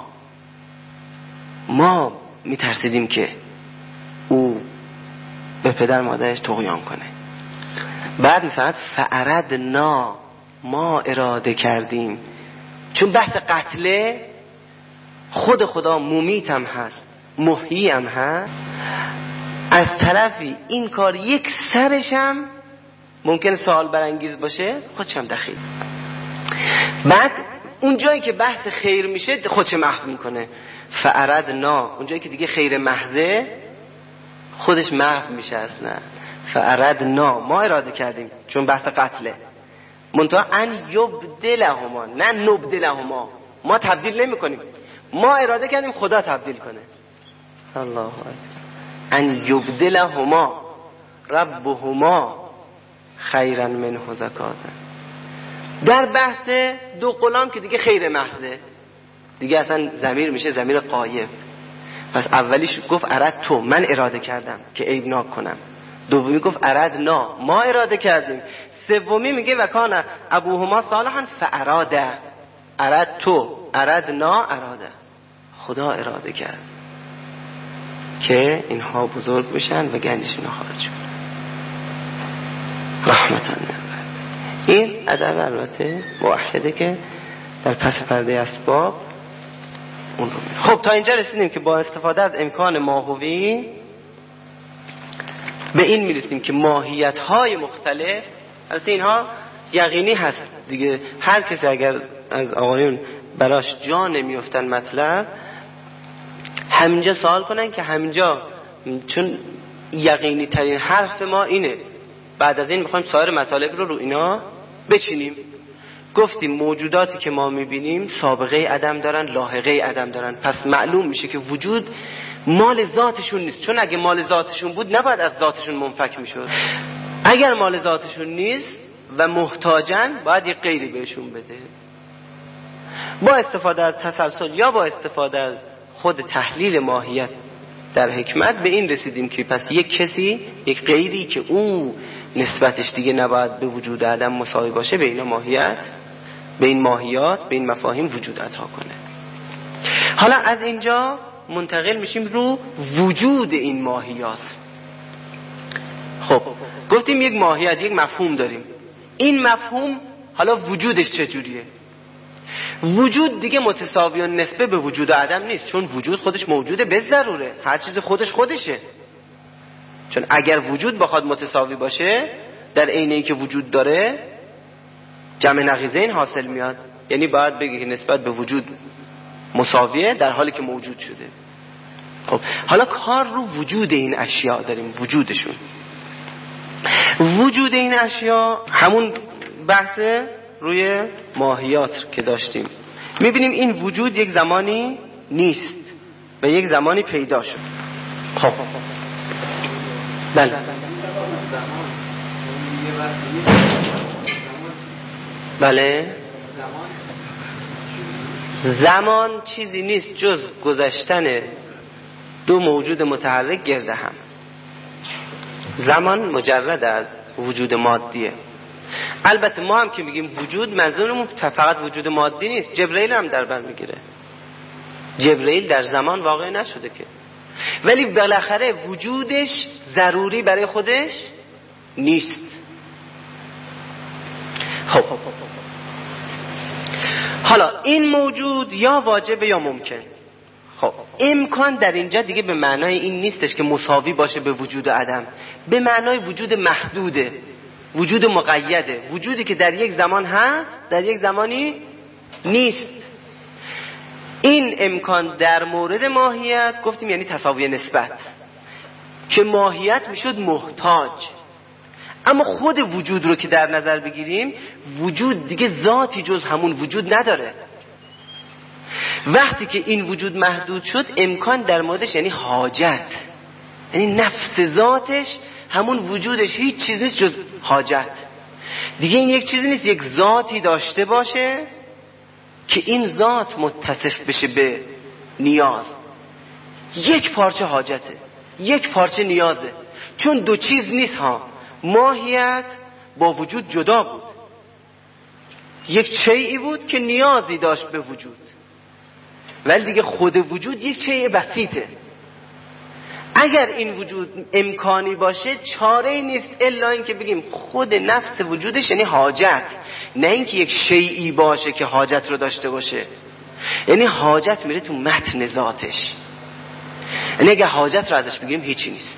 ما میترسیدیم که او به پدر مادرش طغیان کنه. بعد میفهمد فاردنا، ما اراده کردیم، چون بحث قتله خود خدا ممیت هم هست محیی هم هست، از طرفی این کار یک سرش هم ممکن سوال برانگیز باشه، خودش هم دخیل. بعد اون جایی که بحث خیر میشه خودش محو میکنه، فاردنا، اون جایی که دیگه خیر محضه خودش محو میشه اصلا. فاردنا، ما اراده کردیم، چون بحث قتله، منتها ان یبدلهما، نه نبدلهما، ما تبدیل نمی کنیم، ما اراده کردیم خدا تبدیل کنه. الله اکبر. ان یبدلهما ربهما خیرا منه زکاتا. در بحث دو غلام که دیگه خیر محضه، دیگه اصلا ضمیر میشه ضمیر غایب. پس اولیش گفت اردت، من اراده کردم که عیب ناک کنم. دومی گفت اردنا، ما اراده کردیم. سومی میگه و کان ابوهما صالحا فاراده، اردت، اردنا، اراده، خدا اراده کرد که اینها بزرگ بشن و گنجشون خارج کنن. رحمتا من. این ادب البته موحده که در پس پرده اسباب اون رو میره. خب تا اینجا رسیدیم که با استفاده از امکان ماهوی به این میرسیم که ماهیت‌های مختلف، البته اینها یقینی هست دیگه، هر کسی اگر از آقایون براش جا نمیافتن مطلب، همینجا سوال کنن که همینجا، چون یقینی ترین حرف ما اینه. بعد از این میخوایم سایر مطالب رو اینا بچینیم. گفتیم موجوداتی که ما میبینیم سابقه عدم دارن، لاحقه عدم دارن، پس معلوم میشه که وجود مال ذاتشون نیست، چون اگه مال ذاتشون بود نباید از ذاتشون منفک میشد. اگر مال ذاتشون نیست و محتاجن، باید یک غیری بهشون بده. با استفاده از تسلسل یا با استفاده از خود تحلیل ماهیت در حکمت به این رسیدیم که پس یک کسی، یک غیری که او نسبتش دیگه نباید به وجود عدم مساوی باشه، به این ماهیت، به این ماهیات، به این مفاهیم وجود عطا کنه. حالا از اینجا منتقل میشیم رو وجود این ماهیات. خب گفتیم یک ماهیت، یک مفهوم داریم. این مفهوم حالا وجودش چجوریه؟ وجود دیگه متساوی و نسبه به وجود عدم نیست، چون وجود خودش موجوده به ضروره، هر چیز خودشه. چون اگر وجود بخواد متساوی باشه، در عین اینکه وجود داره جمع نقیضین حاصل میاد، یعنی باید بگی که نسبت به وجود مساویه در حالی که موجود شده. خب حالا کار رو وجود این اشیاء داریم، وجودشون. وجود این اشیاء همون بحث روی ماهیات که داشتیم. میبینیم این وجود یک زمانی نیست و یک زمانی پیدا شد. خب بله بله، زمان چیزی نیست جز گذشتن دو موجود متحرک گرد هم. زمان مجرد از وجود مادیه. البته ما هم که میگیم وجود، منظورمون فقط وجود مادی نیست، جبرئیل هم در بر میگیره. جبرئیل در زمان واقع نشده که، ولی بالاخره وجودش ضروری برای خودش نیست. خب حالا این موجود یا واجبه یا ممکن. خب امکان در اینجا دیگه به معنای این نیستش که مساوی باشه به وجود عدم، به معنای وجود محدوده، وجود مقیده، وجودی که در یک زمان هست در یک زمانی نیست. این امکان در مورد ماهیت گفتیم یعنی تساوی نسبت، که ماهیت میشد محتاج. اما خود وجود رو که در نظر بگیریم، وجود دیگه ذاتی جز همون وجود نداره. وقتی که این وجود محدود شد، امکان در موردش یعنی حاجت، یعنی نفس ذاتش همون وجودش هیچ چیز نیست جز حاجت. دیگه این یک چیزی نیست یک ذاتی داشته باشه که این ذات متصف بشه به نیاز. یک پارچه حاجته، یک پارچه نیازه، چون دو چیز نیست ها. ماهیت با وجود جدا بود، یک شیئی بود که نیازی داشت به وجود، ولی دیگه خود وجود یک شیء بسیطه. اگر این وجود امکانی باشه، چاره‌ای نیست الا این که بگیم خود نفس وجودش یعنی حاجت، نه اینکه یک شیئی باشه که حاجت رو داشته باشه. یعنی حاجت میره تو متن ذاتش، یعنی اگر حاجت رو ازش بگیم هیچی نیست.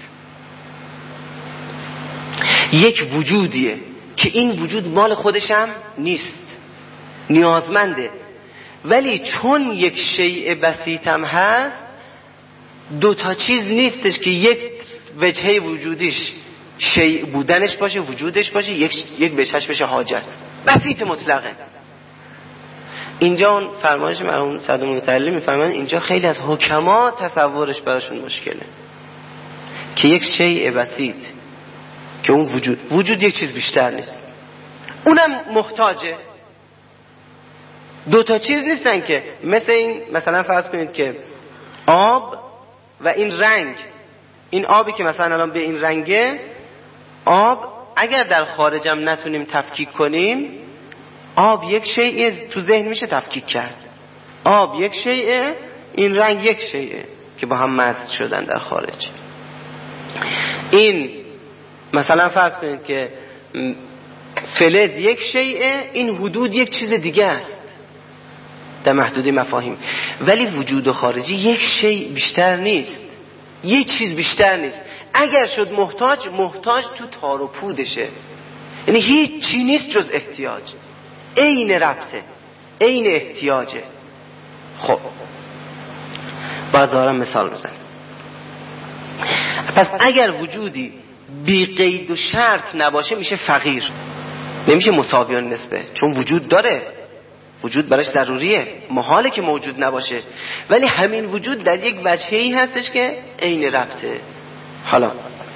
یک وجودیه که این وجود مال خودشم نیست، نیازمنده، ولی چون یک شیء بسیطم هست، دو تا چیز نیستش که یک وجهه وجودیش شیء بودنش باشه، وجودش باشه، یک وجهش بشه حاجت. بسیط مطلقه. اینجا اون فرمایش مرحوم صدر متعلی میفهمن اینجا خیلی از حکما تصورش براشون مشکله که یک شیء بسیط که اون وجود یک چیز بیشتر نیست، اونم محتاجه. دو تا چیز نیستن که مثل این، مثلا فرض کنید که آب و این رنگ، این آبی که مثلا الان به این رنگه، آب اگر در خارجم نتونیم تفکیک کنیم، آب یک شیء تو ذهن میشه تفکیک کرد. آب یک شیء، این رنگ یک شیء که با هم مزج شدن در خارج. این مثلا فرض کنید که فلز یک شیء، این حدود یک چیز دیگه است در محدوده مفاهیم، ولی وجود خارجی یک شیء بیشتر نیست، یک چیز بیشتر نیست. اگر شد محتاج تو تار و پودشه، یعنی هیچ چی نیست جز احتیاج، عین ربطه، عین احتیاجه. خب باید ظاهرا مثال بزنیم. پس اگر وجودی بی قید و شرط نباشه میشه فقیر، نمیشه مساویان نسبه، چون وجود داره، وجود براش ضروریه، محاله که موجود نباشه، ولی همین وجود در یک وجهی هستش که عین ربطه. حالا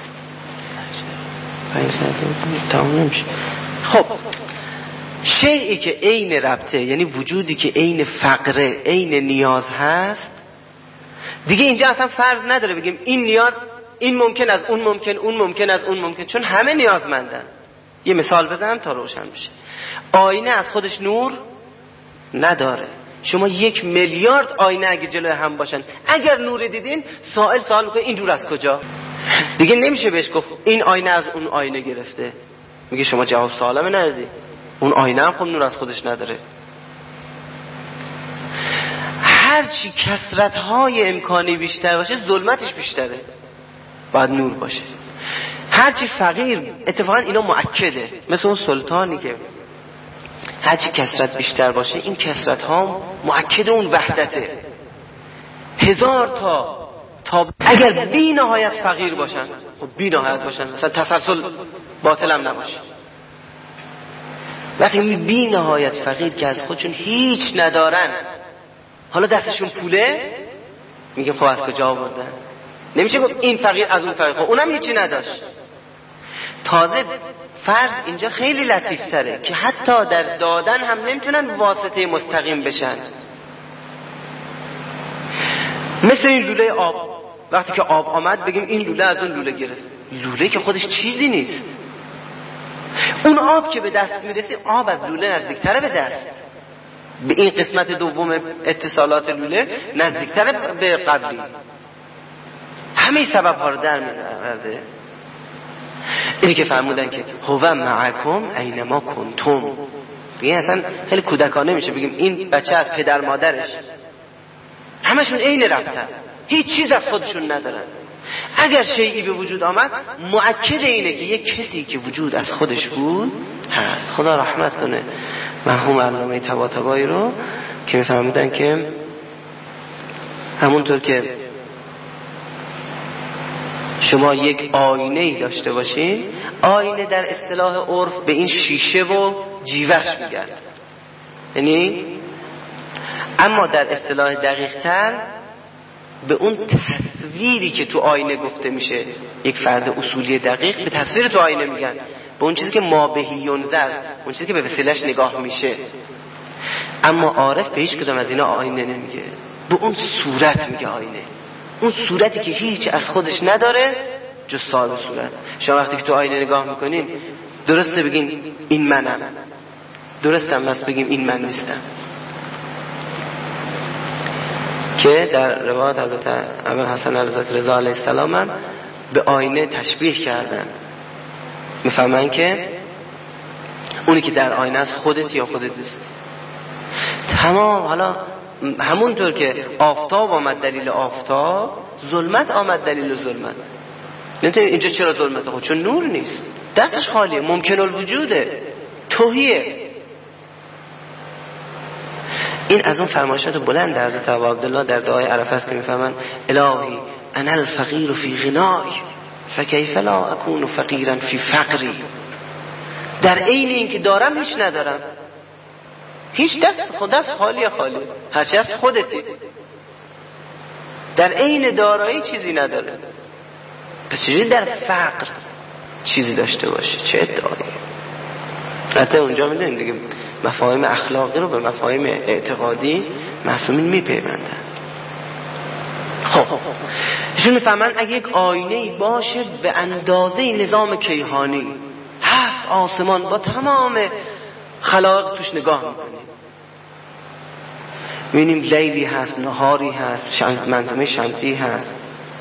خب شیئی که عین ربطه، یعنی وجودی که عین فقره، عین نیاز هست، دیگه اینجا اصلا فرض نداره بگیم این نیاز، این ممکن از اون ممکن، اون ممکن از اون ممکن، چون همه نیازمندن. یه مثال بزنم تا روشن بشه. آینه از خودش نور نداره. شما 1 میلیارد آینه اگه جلوی هم باشن، اگر نور دیدین سوال میکنه این نور از کجا؟ دیگه نمیشه بهش گفت این آینه از اون آینه گرفته. میگه شما جواب سوالمو ندادی. اون آینه هم خب نور از خودش نداره. هرچی کثرت‌های امکانی بیشتر باشه ظلمتش بیشتره، باید نور باشه. هرچی فقیر، اتفاقا اینا مؤکده، مثل اون سلطانی که هرچی کثرت بیشتر باشه این کثرت‌ها مؤکد اون وحدته. 1000 تا اگر بی نهایت فقیر باشن، خب بی نهایت باشن، مثلا تسلسل باطل هم نباشه. وقتی بی نهایت فقیر که از خودشون هیچ ندارن، حالا دستشون پوله، میگه خب از کجا آوردن؟ نمیشه گفت این فقیر از اون فقیر، خب اونم هیچی نداشت. تازه فرض اینجا خیلی لطیف تره که حتی در دادن هم نمیتونن واسطه مستقیم بشن. مثل این لوله آب، وقتی که آب آمد بگیم این لوله از اون لوله گرفت. لوله که خودش چیزی نیست. اون آب که به دست میرسی، آب از لوله نزدیکتره به دست. به این قسمت دوم اتصالات لوله نزدیکتره به قبلی. همه سبب ها رو در میارده. اینی که فرمودن که هو معکم اینما کنتم، دیگه اصلا خیلی کودکانه میشه بگیم این بچه از پدر مادرش همشون عین رفتن، هیچ چیز از خودشون ندارن. اگر شیئی به وجود آمد مؤکد اینه که یک کسی که وجود از خودش بود هست. خدا رحمت کنه مرحوم علامه طباطبایی رو که میفرمودن که همونطور که شما یک آینه‌ای داشته باشین، آینه در اصطلاح عرف به این شیشه و جیوهش میگن، یعنی اما در اصطلاح دقیق‌تر به اون تصویری که تو آینه گفته میشه. یک فرد اصولی دقیق به تصویر تو آینه میگن، به اون چیزی که ما بهی ینظر، اون چیزی که به وسیله‌اش نگاه میشه. اما عارف به هیچ کدوم از اینا آینه نمیگه، به اون صورت میگه آینه. اون صورتی که هیچ از خودش نداره جز صاحب صورت. شما وقتی که تو آینه نگاه میکنین درسته بگین این منم، درسته هم بس بگیم این من نیستم. که در روایت حضرت ابوالحسن حضرت رضا علیه السلام هم به آینه تشبیه کردن. میفهمن که اونی که در آینه است خودت یا خودت نیست. تمام. حالا همونطور که آفتاب آمد دلیل آفتاب، ظلمت آمد دلیل ظلمت. نمی‌دونی اینجا چرا ظلمته؟ خب چون نور نیست، دستش خالیه، ممکن الوجوده، توهیه. این از اون فرمایشات بلند در حضرت ابو عبدالله در دعای عرفه است که میفهمن الهی انا الفقیر فی غنای فکیف لا اکون فقیرا فی فقری. در عین این که دارم هیچ ندارم، هیچ دست خالیه، هرچی هست خودتی. در عین دارایی چیزی نداره، پس چجوری در فقر چیزی داشته باشه؟ چه ادعایی؟ حتی اونجا میدونید دیگه مفاهیم اخلاقی رو به مفاهیم اعتقادی معصومین میپیوندن. خب ایشون میفهمن اگه یک آینه‌ای باشه به اندازه نظام کیهانی، 7 آسمان با تمام خلائق توش نگاه میکنیم، میبینیم لیلی هست، نهاری هست، منظومه شمسی هست،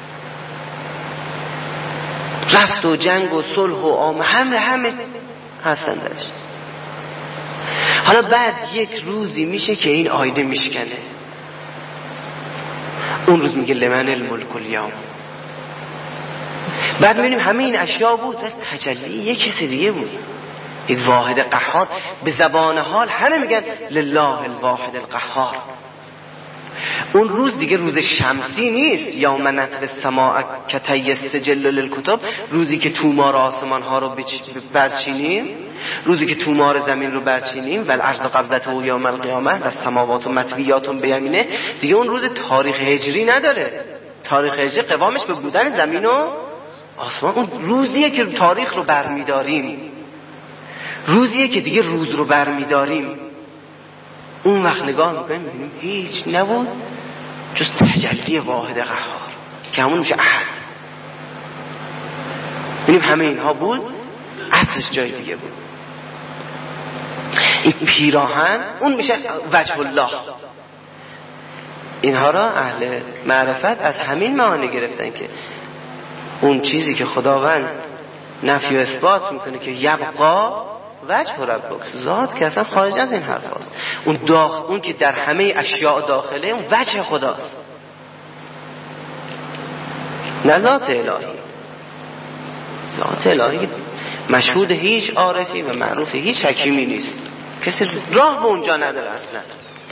رفت و جنگ و صلح و عام، همه هستن درش. حالا بعد یک روزی میشه که این آینه میشکنه، اون روز میگه لمن الملک الیوم. بعد میبینیم همه این اشیاء بود و تجلی یک کسی دیگه بود، یک واحد قهار. به زبان حال همه میگن لله الواحد القهار. اون روز دیگه روز شمسی نیست، یوم نطوی السماء کطی السجل للکتب، روزی که تومار آسمان ها رو برچینیم، روزی که تومار زمین رو برچینیم، والارض قبضته یوم القیامه و السماوات مطویات بیمینه. دیگه اون روز تاریخ هجری نداره. تاریخ هجری قوامش به بودن زمین و آسمان. اون روزیه که تاریخ رو برمیداریم، روزیه که دیگه روز رو برمیداریم. اون وقت نگاه میکنیم میبینیم هیچ نبود جز تجلی واحد قهار که همون میشه احد. ببینیم همه اینها بود، اصلش جای دیگه بود. این پیراهن اون میشه وجه الله. اینها را اهل معرفت از همین معانی گرفتن که اون چیزی که خداوند نفی و اثبات میکنه که یبقا وجه ربک، ذات که اصلا خارج از این حرف هست. اون که در همه اشیاء داخله، اون وجه خداست، نه ذات الهی. ذات الهی مشهود هیچ عارفی و معروف هیچ حکیمی نیست، کسی راه به اونجا نداره اصلا.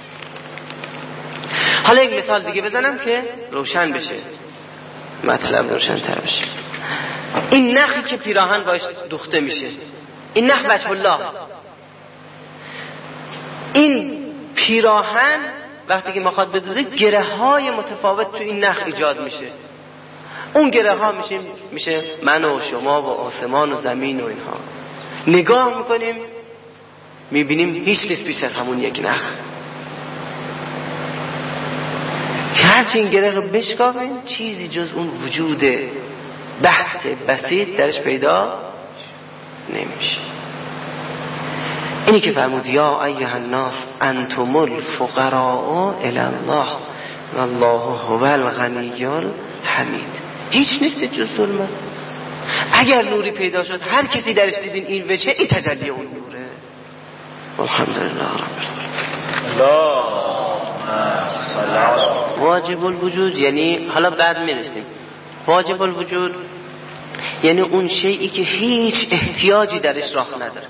حالا یک مثال دیگه بزنم که روشن بشه، مطلب روشن تر بشه. این نخی که پیراهن باش دوخته میشه، این نخ وجه الله. این پیراهن وقتی که میخواد بدوزه، گره های متفاوت تو این نخ ایجاد میشه. اون گره ها میشه من و شما و آسمان و زمین و اینها. نگاه میکنیم میبینیم هیچ نیست پیش از همون یک نخ. هرچی این گره رو بشکافیم چیزی جز اون وجود بحت بسیط درش پیدا نمیشه. اینی که فرمود یا ایها الناس انتم الفقراء الی الله والله هو الغنی الحمید. هیچ نیست جز ظلمت. اگر نوری پیدا شد هر کسی درش دیدین این وجه، این تجلی اون نوره. الحمدلله رب العالمین. واجب الوجود یعنی، حالا بعد میرسیم، واجب الوجود یعنی اون شیئی که هیچ احتیاجی درش راه نداره،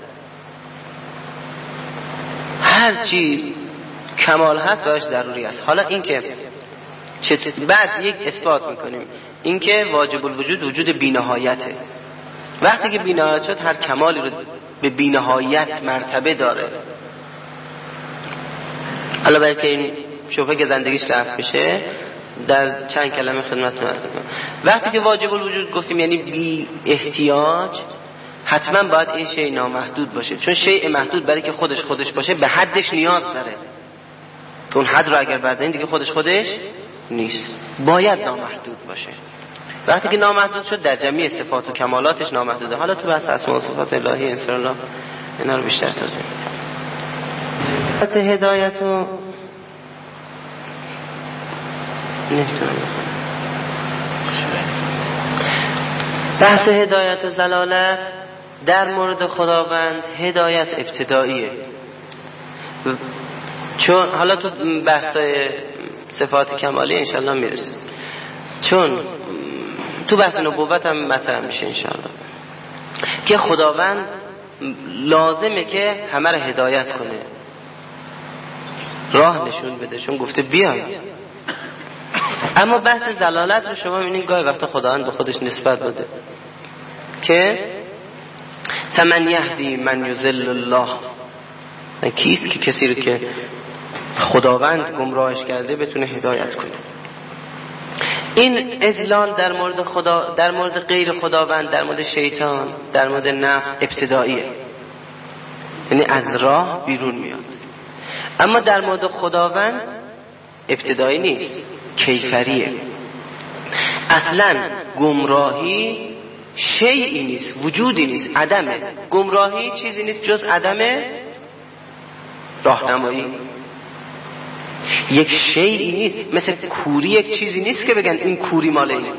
هر چی کمال هست براش ضروری است. حالا این که بعد یک اثبات میکنیم، این که واجب الوجود وجود بی‌نهایته. وقتی که بی‌نهایت شد هر کمالی رو به بی‌نهایت مرتبه داره. حالا برای که این شبهه که زندگیش رفت بشه در چند کلمه خدمتتون عرض کنم. وقتی که واجب الوجود گفتیم یعنی بی احتیاج، حتما باید این شیء نامحدود باشه، چون شیء محدود برای که خودش باشه به حدش نیاز داره. تو اون حد رو اگر بردارین دیگه خودش نیست، باید نامحدود باشه. وقتی که نامحدود شد در جمعی صفات و کمالاتش نامحدوده. حالا تو بحث اسماء و صفات الهی انشاءالله اینا رو بیشتر توضیح میدم. هدایت و بحث هدایت و ضلالت در مورد خداوند هدایت ابتداییه، چون حالا تو بحث صفات کمالی انشاءالله میرسیم، چون تو بحث نبوت هم مطرح میشه انشاءالله که خداوند لازمه که همه رو هدایت کنه، راه نشون بده، چون گفته بیایید. اما بحث ضلالت رو شما میبینید گاهی وقتا خداوند به خودش نسبت داده که فمن یهدی من یضل الله، کیست که کسی رو که خداوند گمراهش کرده بتونه هدایت کنه. این اضلال در مورد خدا، در مورد غیر خداوند، در مورد شیطان، در مورد نفس ابتداییه، یعنی از راه بیرون میاد. اما در مورد خداوند ابتدایی نیست، کیفریه. اصلا گمراهی شیئی نیست، وجودی نیست، عدمه. گمراهی چیزی نیست جز عدم راهنمایی. یک شیئی نیست، مثل کوری یک چیزی نیست که بگن این کوری مال اینه.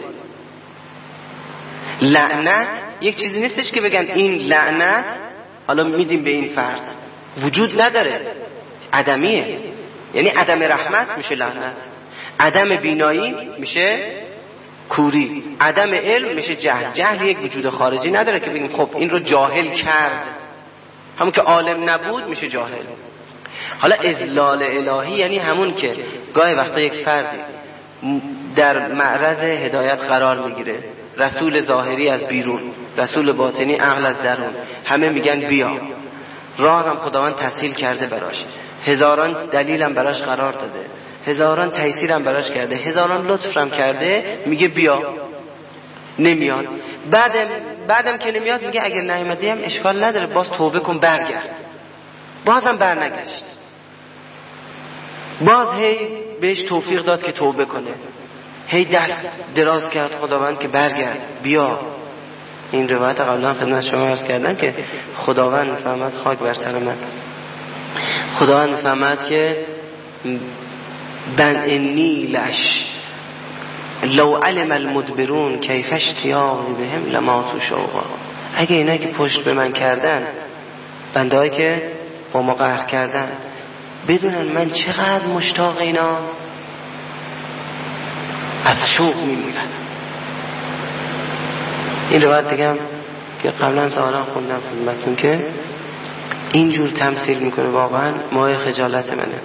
لعنت یک چیزی نیستش که بگن این لعنت حالا میدیم به این فرد، وجود نداره، عدمیه. یعنی عدم رحمت میشه لعنت، عدم بینایی میشه کوری، عدم علم میشه جهل. جهل یک وجود خارجی نداره که بگیم خب این رو جاهل کرد، همون که عالم نبود میشه جاهل. حالا اضلال الهی یعنی همون که گاهی وقتا یک فردی در معرض هدایت قرار میگیره، رسول ظاهری از بیرون، رسول باطنی عقل از درون، همه میگن بیا، راه هم خداوند تسهیل کرده براش، هزاران دلیل هم براش قرار داده، هزاران تیسیر هم براش کرده، هزاران لطف هم کرده، میگه بیا، نمیاد. بعدم که نمیاد میگه اگر نیامدی هم اشکال نداره، باز توبه کن برگرد. بازم برنگشت، باز هی بهش توفیق داد که توبه کنه، هی دست دراز کرد خداوند که برگرد بیا. این روایت قبلا خدمت شما عرض کردم که خداوند میفهمد، خاک بر سر من، خداوند میفهمد که بن انی لش لو علم المدبرون کیف اشتیاقی بهم لماتوا شوقا. اگه اینایی که پشت به من کردن، بندهایی که با ما قهر کردن، بدونن من چقدر مشتاق اینا، از شوق میمیرن. این روایت دیگه که قبلا سوالا خوندم خدمتتون که اینجور تمثیل میکنه واقعا مایه خجالت منه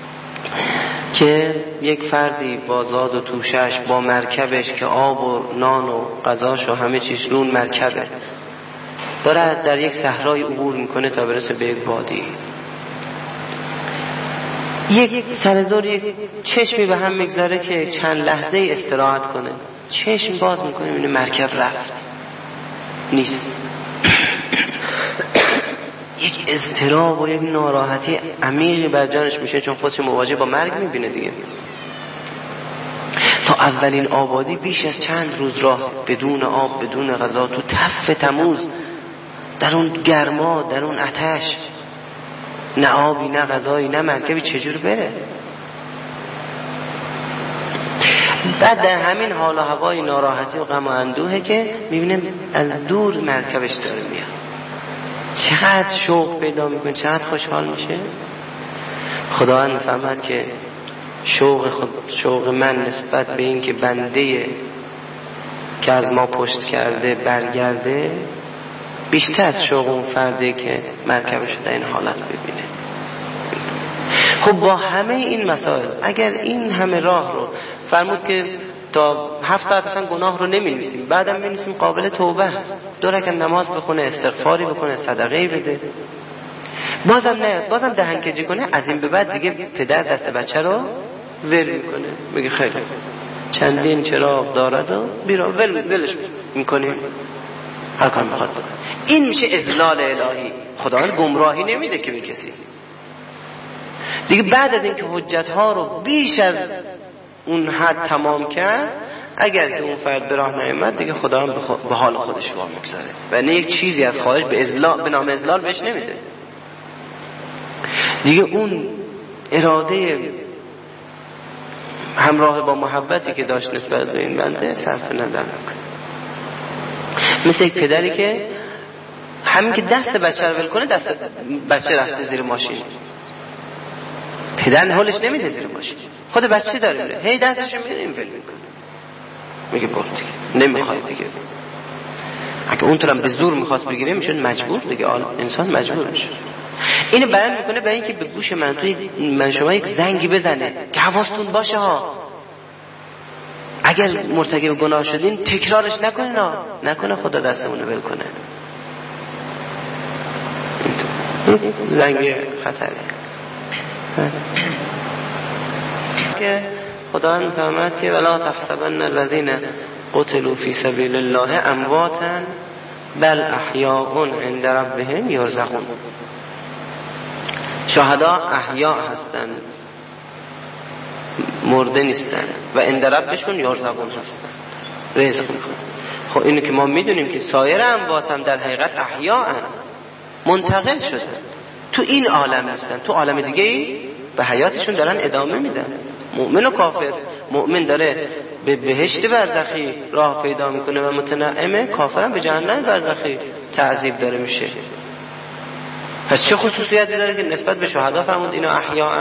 که یک فردی با زاد و توشش، با مرکبش که آب و نان و غذاش و همه چیز رون مرکبه، داره در یک صحرای عبور میکنه تا برسه به یک وادی. یک سرزور یک چشمی به هم میگذاره که چند لحظه استراحت کنه، چشم باز میکنه میبینه مرکب رفت نیست. یک اضطراب و یک ناراحتی عمیقی بر جانش میشه، چون خودش مواجه با مرگ میبینه دیگه. تا اولین آبادی بیش از چند روز راه، بدون آب، بدون غذا، تو تف تموز، در اون گرما، در اون آتش، نه آبی نه غذایی نه مرکبی، چجور بره؟ بعد در همین حال و هوای ناراحتی و غم و اندوهه که میبینه از دور مرکبش داره میاد. چقدر شوق پیدا میکنه، چقدر خوشحال میشه. خداوند فهمد که شوق من نسبت به این که بنده که از ما پشت کرده برگرده بیشتر از شوق اون فرده که مرکبش در این حالت ببینه. خب با همه این مسائل اگر این همه راه رو فرمود که تا 7 ساعت اصلا گناه رو نمی‌نویسیم، بعدم می‌نویسیم قابل توبه است، 2 رکعت نماز بخونه، استغفاری بکنه، صدقه‌ای بده، بازم دهنکجی کنه، از این به بعد دیگه پدر دست بچه رو ول میکنه، میگه خیلی چندین چراغ دارد و بیرا ولش میکنیم، هر کار میخواد بکنه. این میشه اذلال الهی. خداوند گمراهی نمیده که به کسی. دیگه بعد از اینکه حجت ها رو بیش از اون حد تمام کرد، اگر که اون فرد به راه نیامد دیگه خداوند به حال خودش وا میگذاره و نه یک چیزی از خارج به نام اذلال بهش نمیده. دیگه اون اراده همراه با محبتی که داشت نسبت به این بنده صرف نظر نکنه. مثل یک پدری که همین که دست بچه رو ول کنه، دست بچه رفته زیر ماشین، پدر حالش نمیده زیر ماشین، خود بچه داره میره، هی دستش میره این ول میکنه، میگه برو دیگه، نمیخواد دیگه. اگه اون طرف به زور میخواست بگیره میشد مجبور دیگه، انسان مجبور میشه. اینو بیان میکنه برای اینکه به گوش من شما یک زنگی بزنه که حواستون باشه ها، اگر مرتکب گناه شدین تکرارش نکنه خدا دستمون رو ول کنه. زنگ خطره که خدا میفهمد که ولا تحسبن الذين قتلوا في سبيل الله امواتا بل احیاء عند ربهم یرزقون. شهدا احیا هستند، مرده نیستن و عند ربشون یرزقون هستن، رزق میخوان. خب اینو که ما میدونیم که سایر اموات هم در حقیقت احیا هستن، منتقل شدن، تو این عالم نیستن، تو عالم دیگه ای به حیاتشون دارن ادامه میدن. مؤمن و کافر، مؤمن داره به بهشت برزخی راه پیدا میکنه و متنعمه، کافرم به جهنم برزخی تعذیب داره میشه. پس چه خصوصیتی داره که نسبت به شهدا فرمود اینا احیاء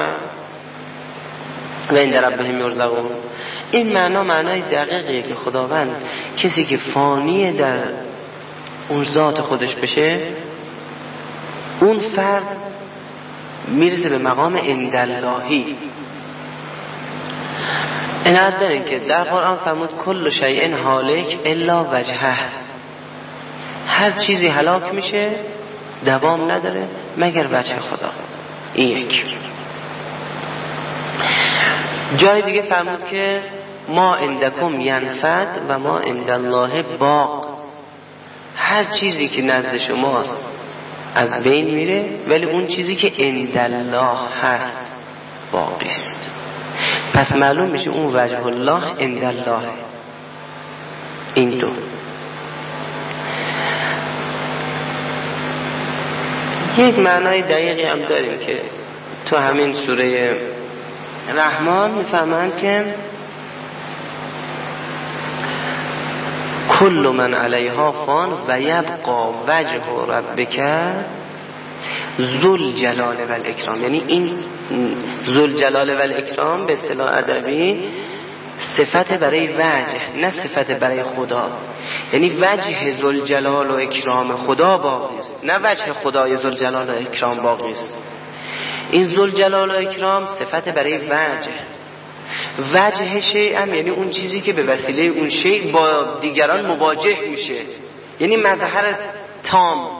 و عند ربهم یرزقون؟ این معنای دقیقیه که خداوند کسی که فانی در اون ذات خودش بشه، اون فرد میرسه به مقام عنداللهی. عنایت دارین که در قرآن فرمود کل شیء هالک الا وجهه، هر چیزی هلاک میشه دوام نداره مگر وجه خدا. این یک. جای دیگه فرمود که ما عندکم ینفد و ما عند الله باق، هر چیزی که نزد شماست از بین میره ولی اون چیزی که عند الله هست باقی است. پس معلوم میشه اون وجه الله عند الله. این دو. یک معنای دقیقی هم داریم که تو همین سوره رحمان میفهمند که کل من علیها فان و یبقا وجه ربک ذوال جلال و الاکرام. یعنی این ذوال جلال و الاکرام به اصطلاح ادبی صفت برای وجه، نه صفت برای خدا. یعنی وجه ذوال جلال و اکرام خدا باقی است، نه وجه خدای ذوال جلال و اکرام باقی است. این ذوال جلال و اکرام صفت برای وجه شیء هم یعنی اون چیزی که به وسیله اون شیء با دیگران مواجه میشه، یعنی مظهر تام.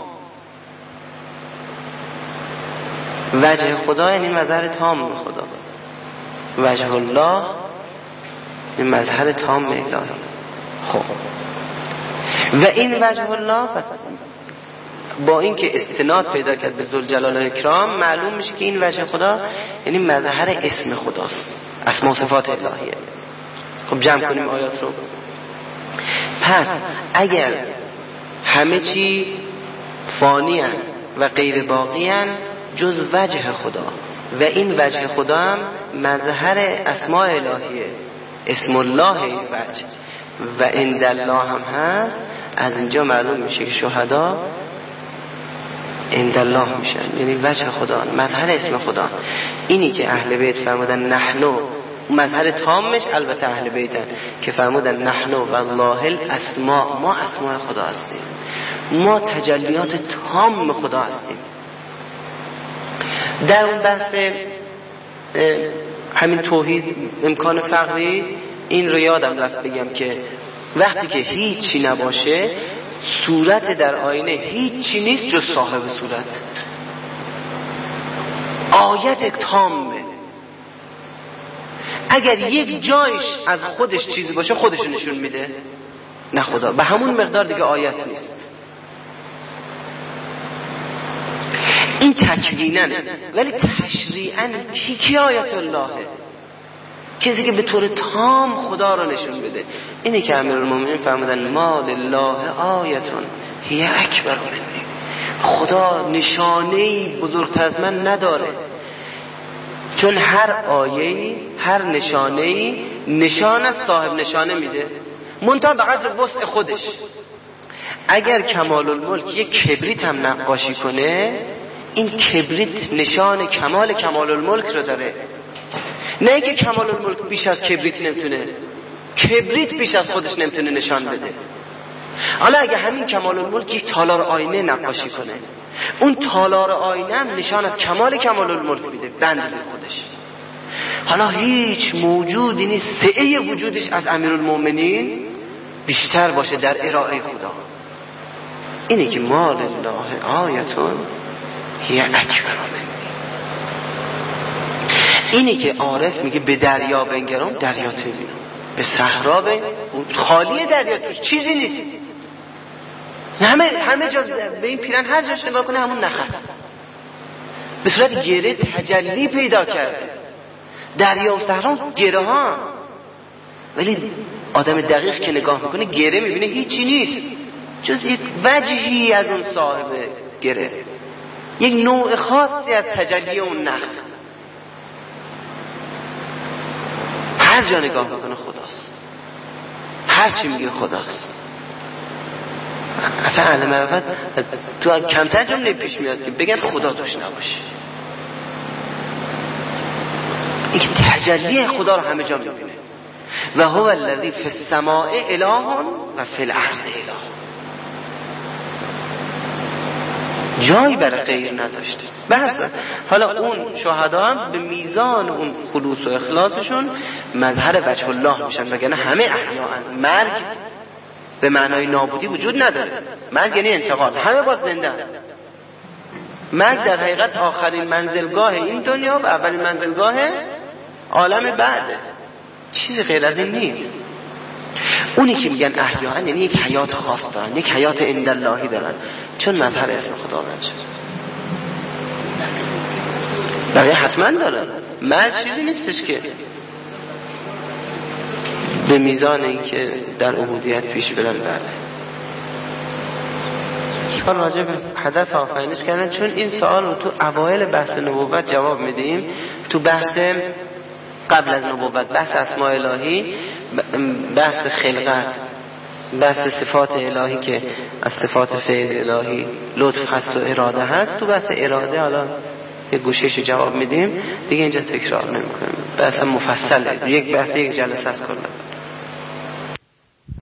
وجه خدا یعنی مظهر تام خدا. وجه الله این مظهر تام الهی. خب و این وجه الله پس با این که استناد پیدا کرد به ذوالجلال و اکرام، معلوم میشه که این وجه خدا یعنی مظهر اسم خداست، اسما و صفات الهیه. خب جمع کنیم آیات رو. پس اگر همه چی فانی هن و غیر باقی هن جز وجه خدا و این وجه خدا هم مظهر اسماء الهیه، اسم الله این وجه و عند الله هم هست، از اینجا معلوم میشه که شهدا عند الله میشن، یعنی وجه خدا، مظهر اسم خدا. اینی که اهل بیت فرمودن نحنو، مظهر تامش البته اهل بیتن که فرمودن نحنو والله الاسماء، ما اسماء خدا هستیم، ما تجلیات تام خدا هستیم. در اون بحث همین توحید امکان فقری این رو یادم رفت بگم که وقتی که هیچی نباشه، صورت در آینه هیچی نیست جز صاحب صورت. آیت تامه. اگر یک جایش از خودش چیزی باشه خودش نشون میده، نه خدا. به همون مقدار دیگه آیت نیست. این تکوینن، ولی تشریعن کی آیت اللهه؟ کسی که به طور تام خدا رو نشون بده. اینه که امیرالمومنین فرمودن ما لله آیتون هی اکبر منی. خدا نشانه‌ای بزرگتر از من نداره، چون هر آیه‌ای، هر نشانه‌ای نشان از صاحب نشانه میده، منتها به قدر وسع خودش. اگر کمال الملک یک کبریت هم نقاشی کنه، این کبریت نشان کمال الملک رو داره، نه اینکه کمال الملک بیش از کبریت نمیتونه، کبریت بیش از خودش نمیتونه نشان بده. حالا اگه همین کمال الملک یک تالار آینه نقاشی کنه، اون تالار آینه هم نشان از کمال الملک میده به اندازه خودش. حالا هیچ موجودی نیست سعه وجودش از امیرالمومنین بیشتر باشه در ارائه خدا. اینه که ما لله آیتون هی اکبر منی. اینی که عارف میگه به دریا بنگرم، دریا تو بینم، به صحرا خالی دریا توش چیزی نیست. همه جا به این پیرن هر جاش نگاه کنه همون نخست به صورت گره تجلی پیدا کرده. دریا و صحرا گره ها، ولی آدم دقیق که نگاه میکنه گره میبینه هیچی نیست جز یک وجهی از اون صاحب گره، یک نوع خاصی از تجلی اون نخست. هر جا نگاه میکنه خداست، هر چی میگه خداست. اصلا اهل معرفت تو کمتر جمله پیش میاد که بگن خدا توش نباشه. این تجلی خدا رو همه جا میبینه. و هو الذی فی السماء اله و فی الارض اله. جایی برای غیر نذاشته. بحث حالا اون شهدا هم به میزان اون خلوص و اخلاصشون مظهر وجه الله میشن، وگرنه همه احیاءن. مرگ به معنای نابودی وجود نداره، مرگ یعنی انتقال، همه باز زنده. مرگ در حقیقت آخرین منزلگاه این دنیا و اولین منزلگاه عالم بعده، چیزی غیر از این نیست. اونی که میگن احیاءن یعنی یک حیات خاص دارن، یک حیات عند اللهی دارن، چون مظهر اسم خدا شد. بقیه حتما دارن. مرگ چیزی نیستش که به میزان اینکه در عبودیت پیش برن. بله راجع به هدف آفرینش کردن، چون این سوال رو تو اوایل بحث نبوت جواب میدیم. تو بحث قبل از نبوت، بحث اسماء الهی، بحث خلقت، بحث صفات الهی که از صفات فعل الهی لطف هست و اراده هست، تو بحث اراده حالا یک گوشهش جواب میدیم دیگه، اینجا تکرار نمیکنیم، بحث مفصله، یک بحث یک جلسه است کلا.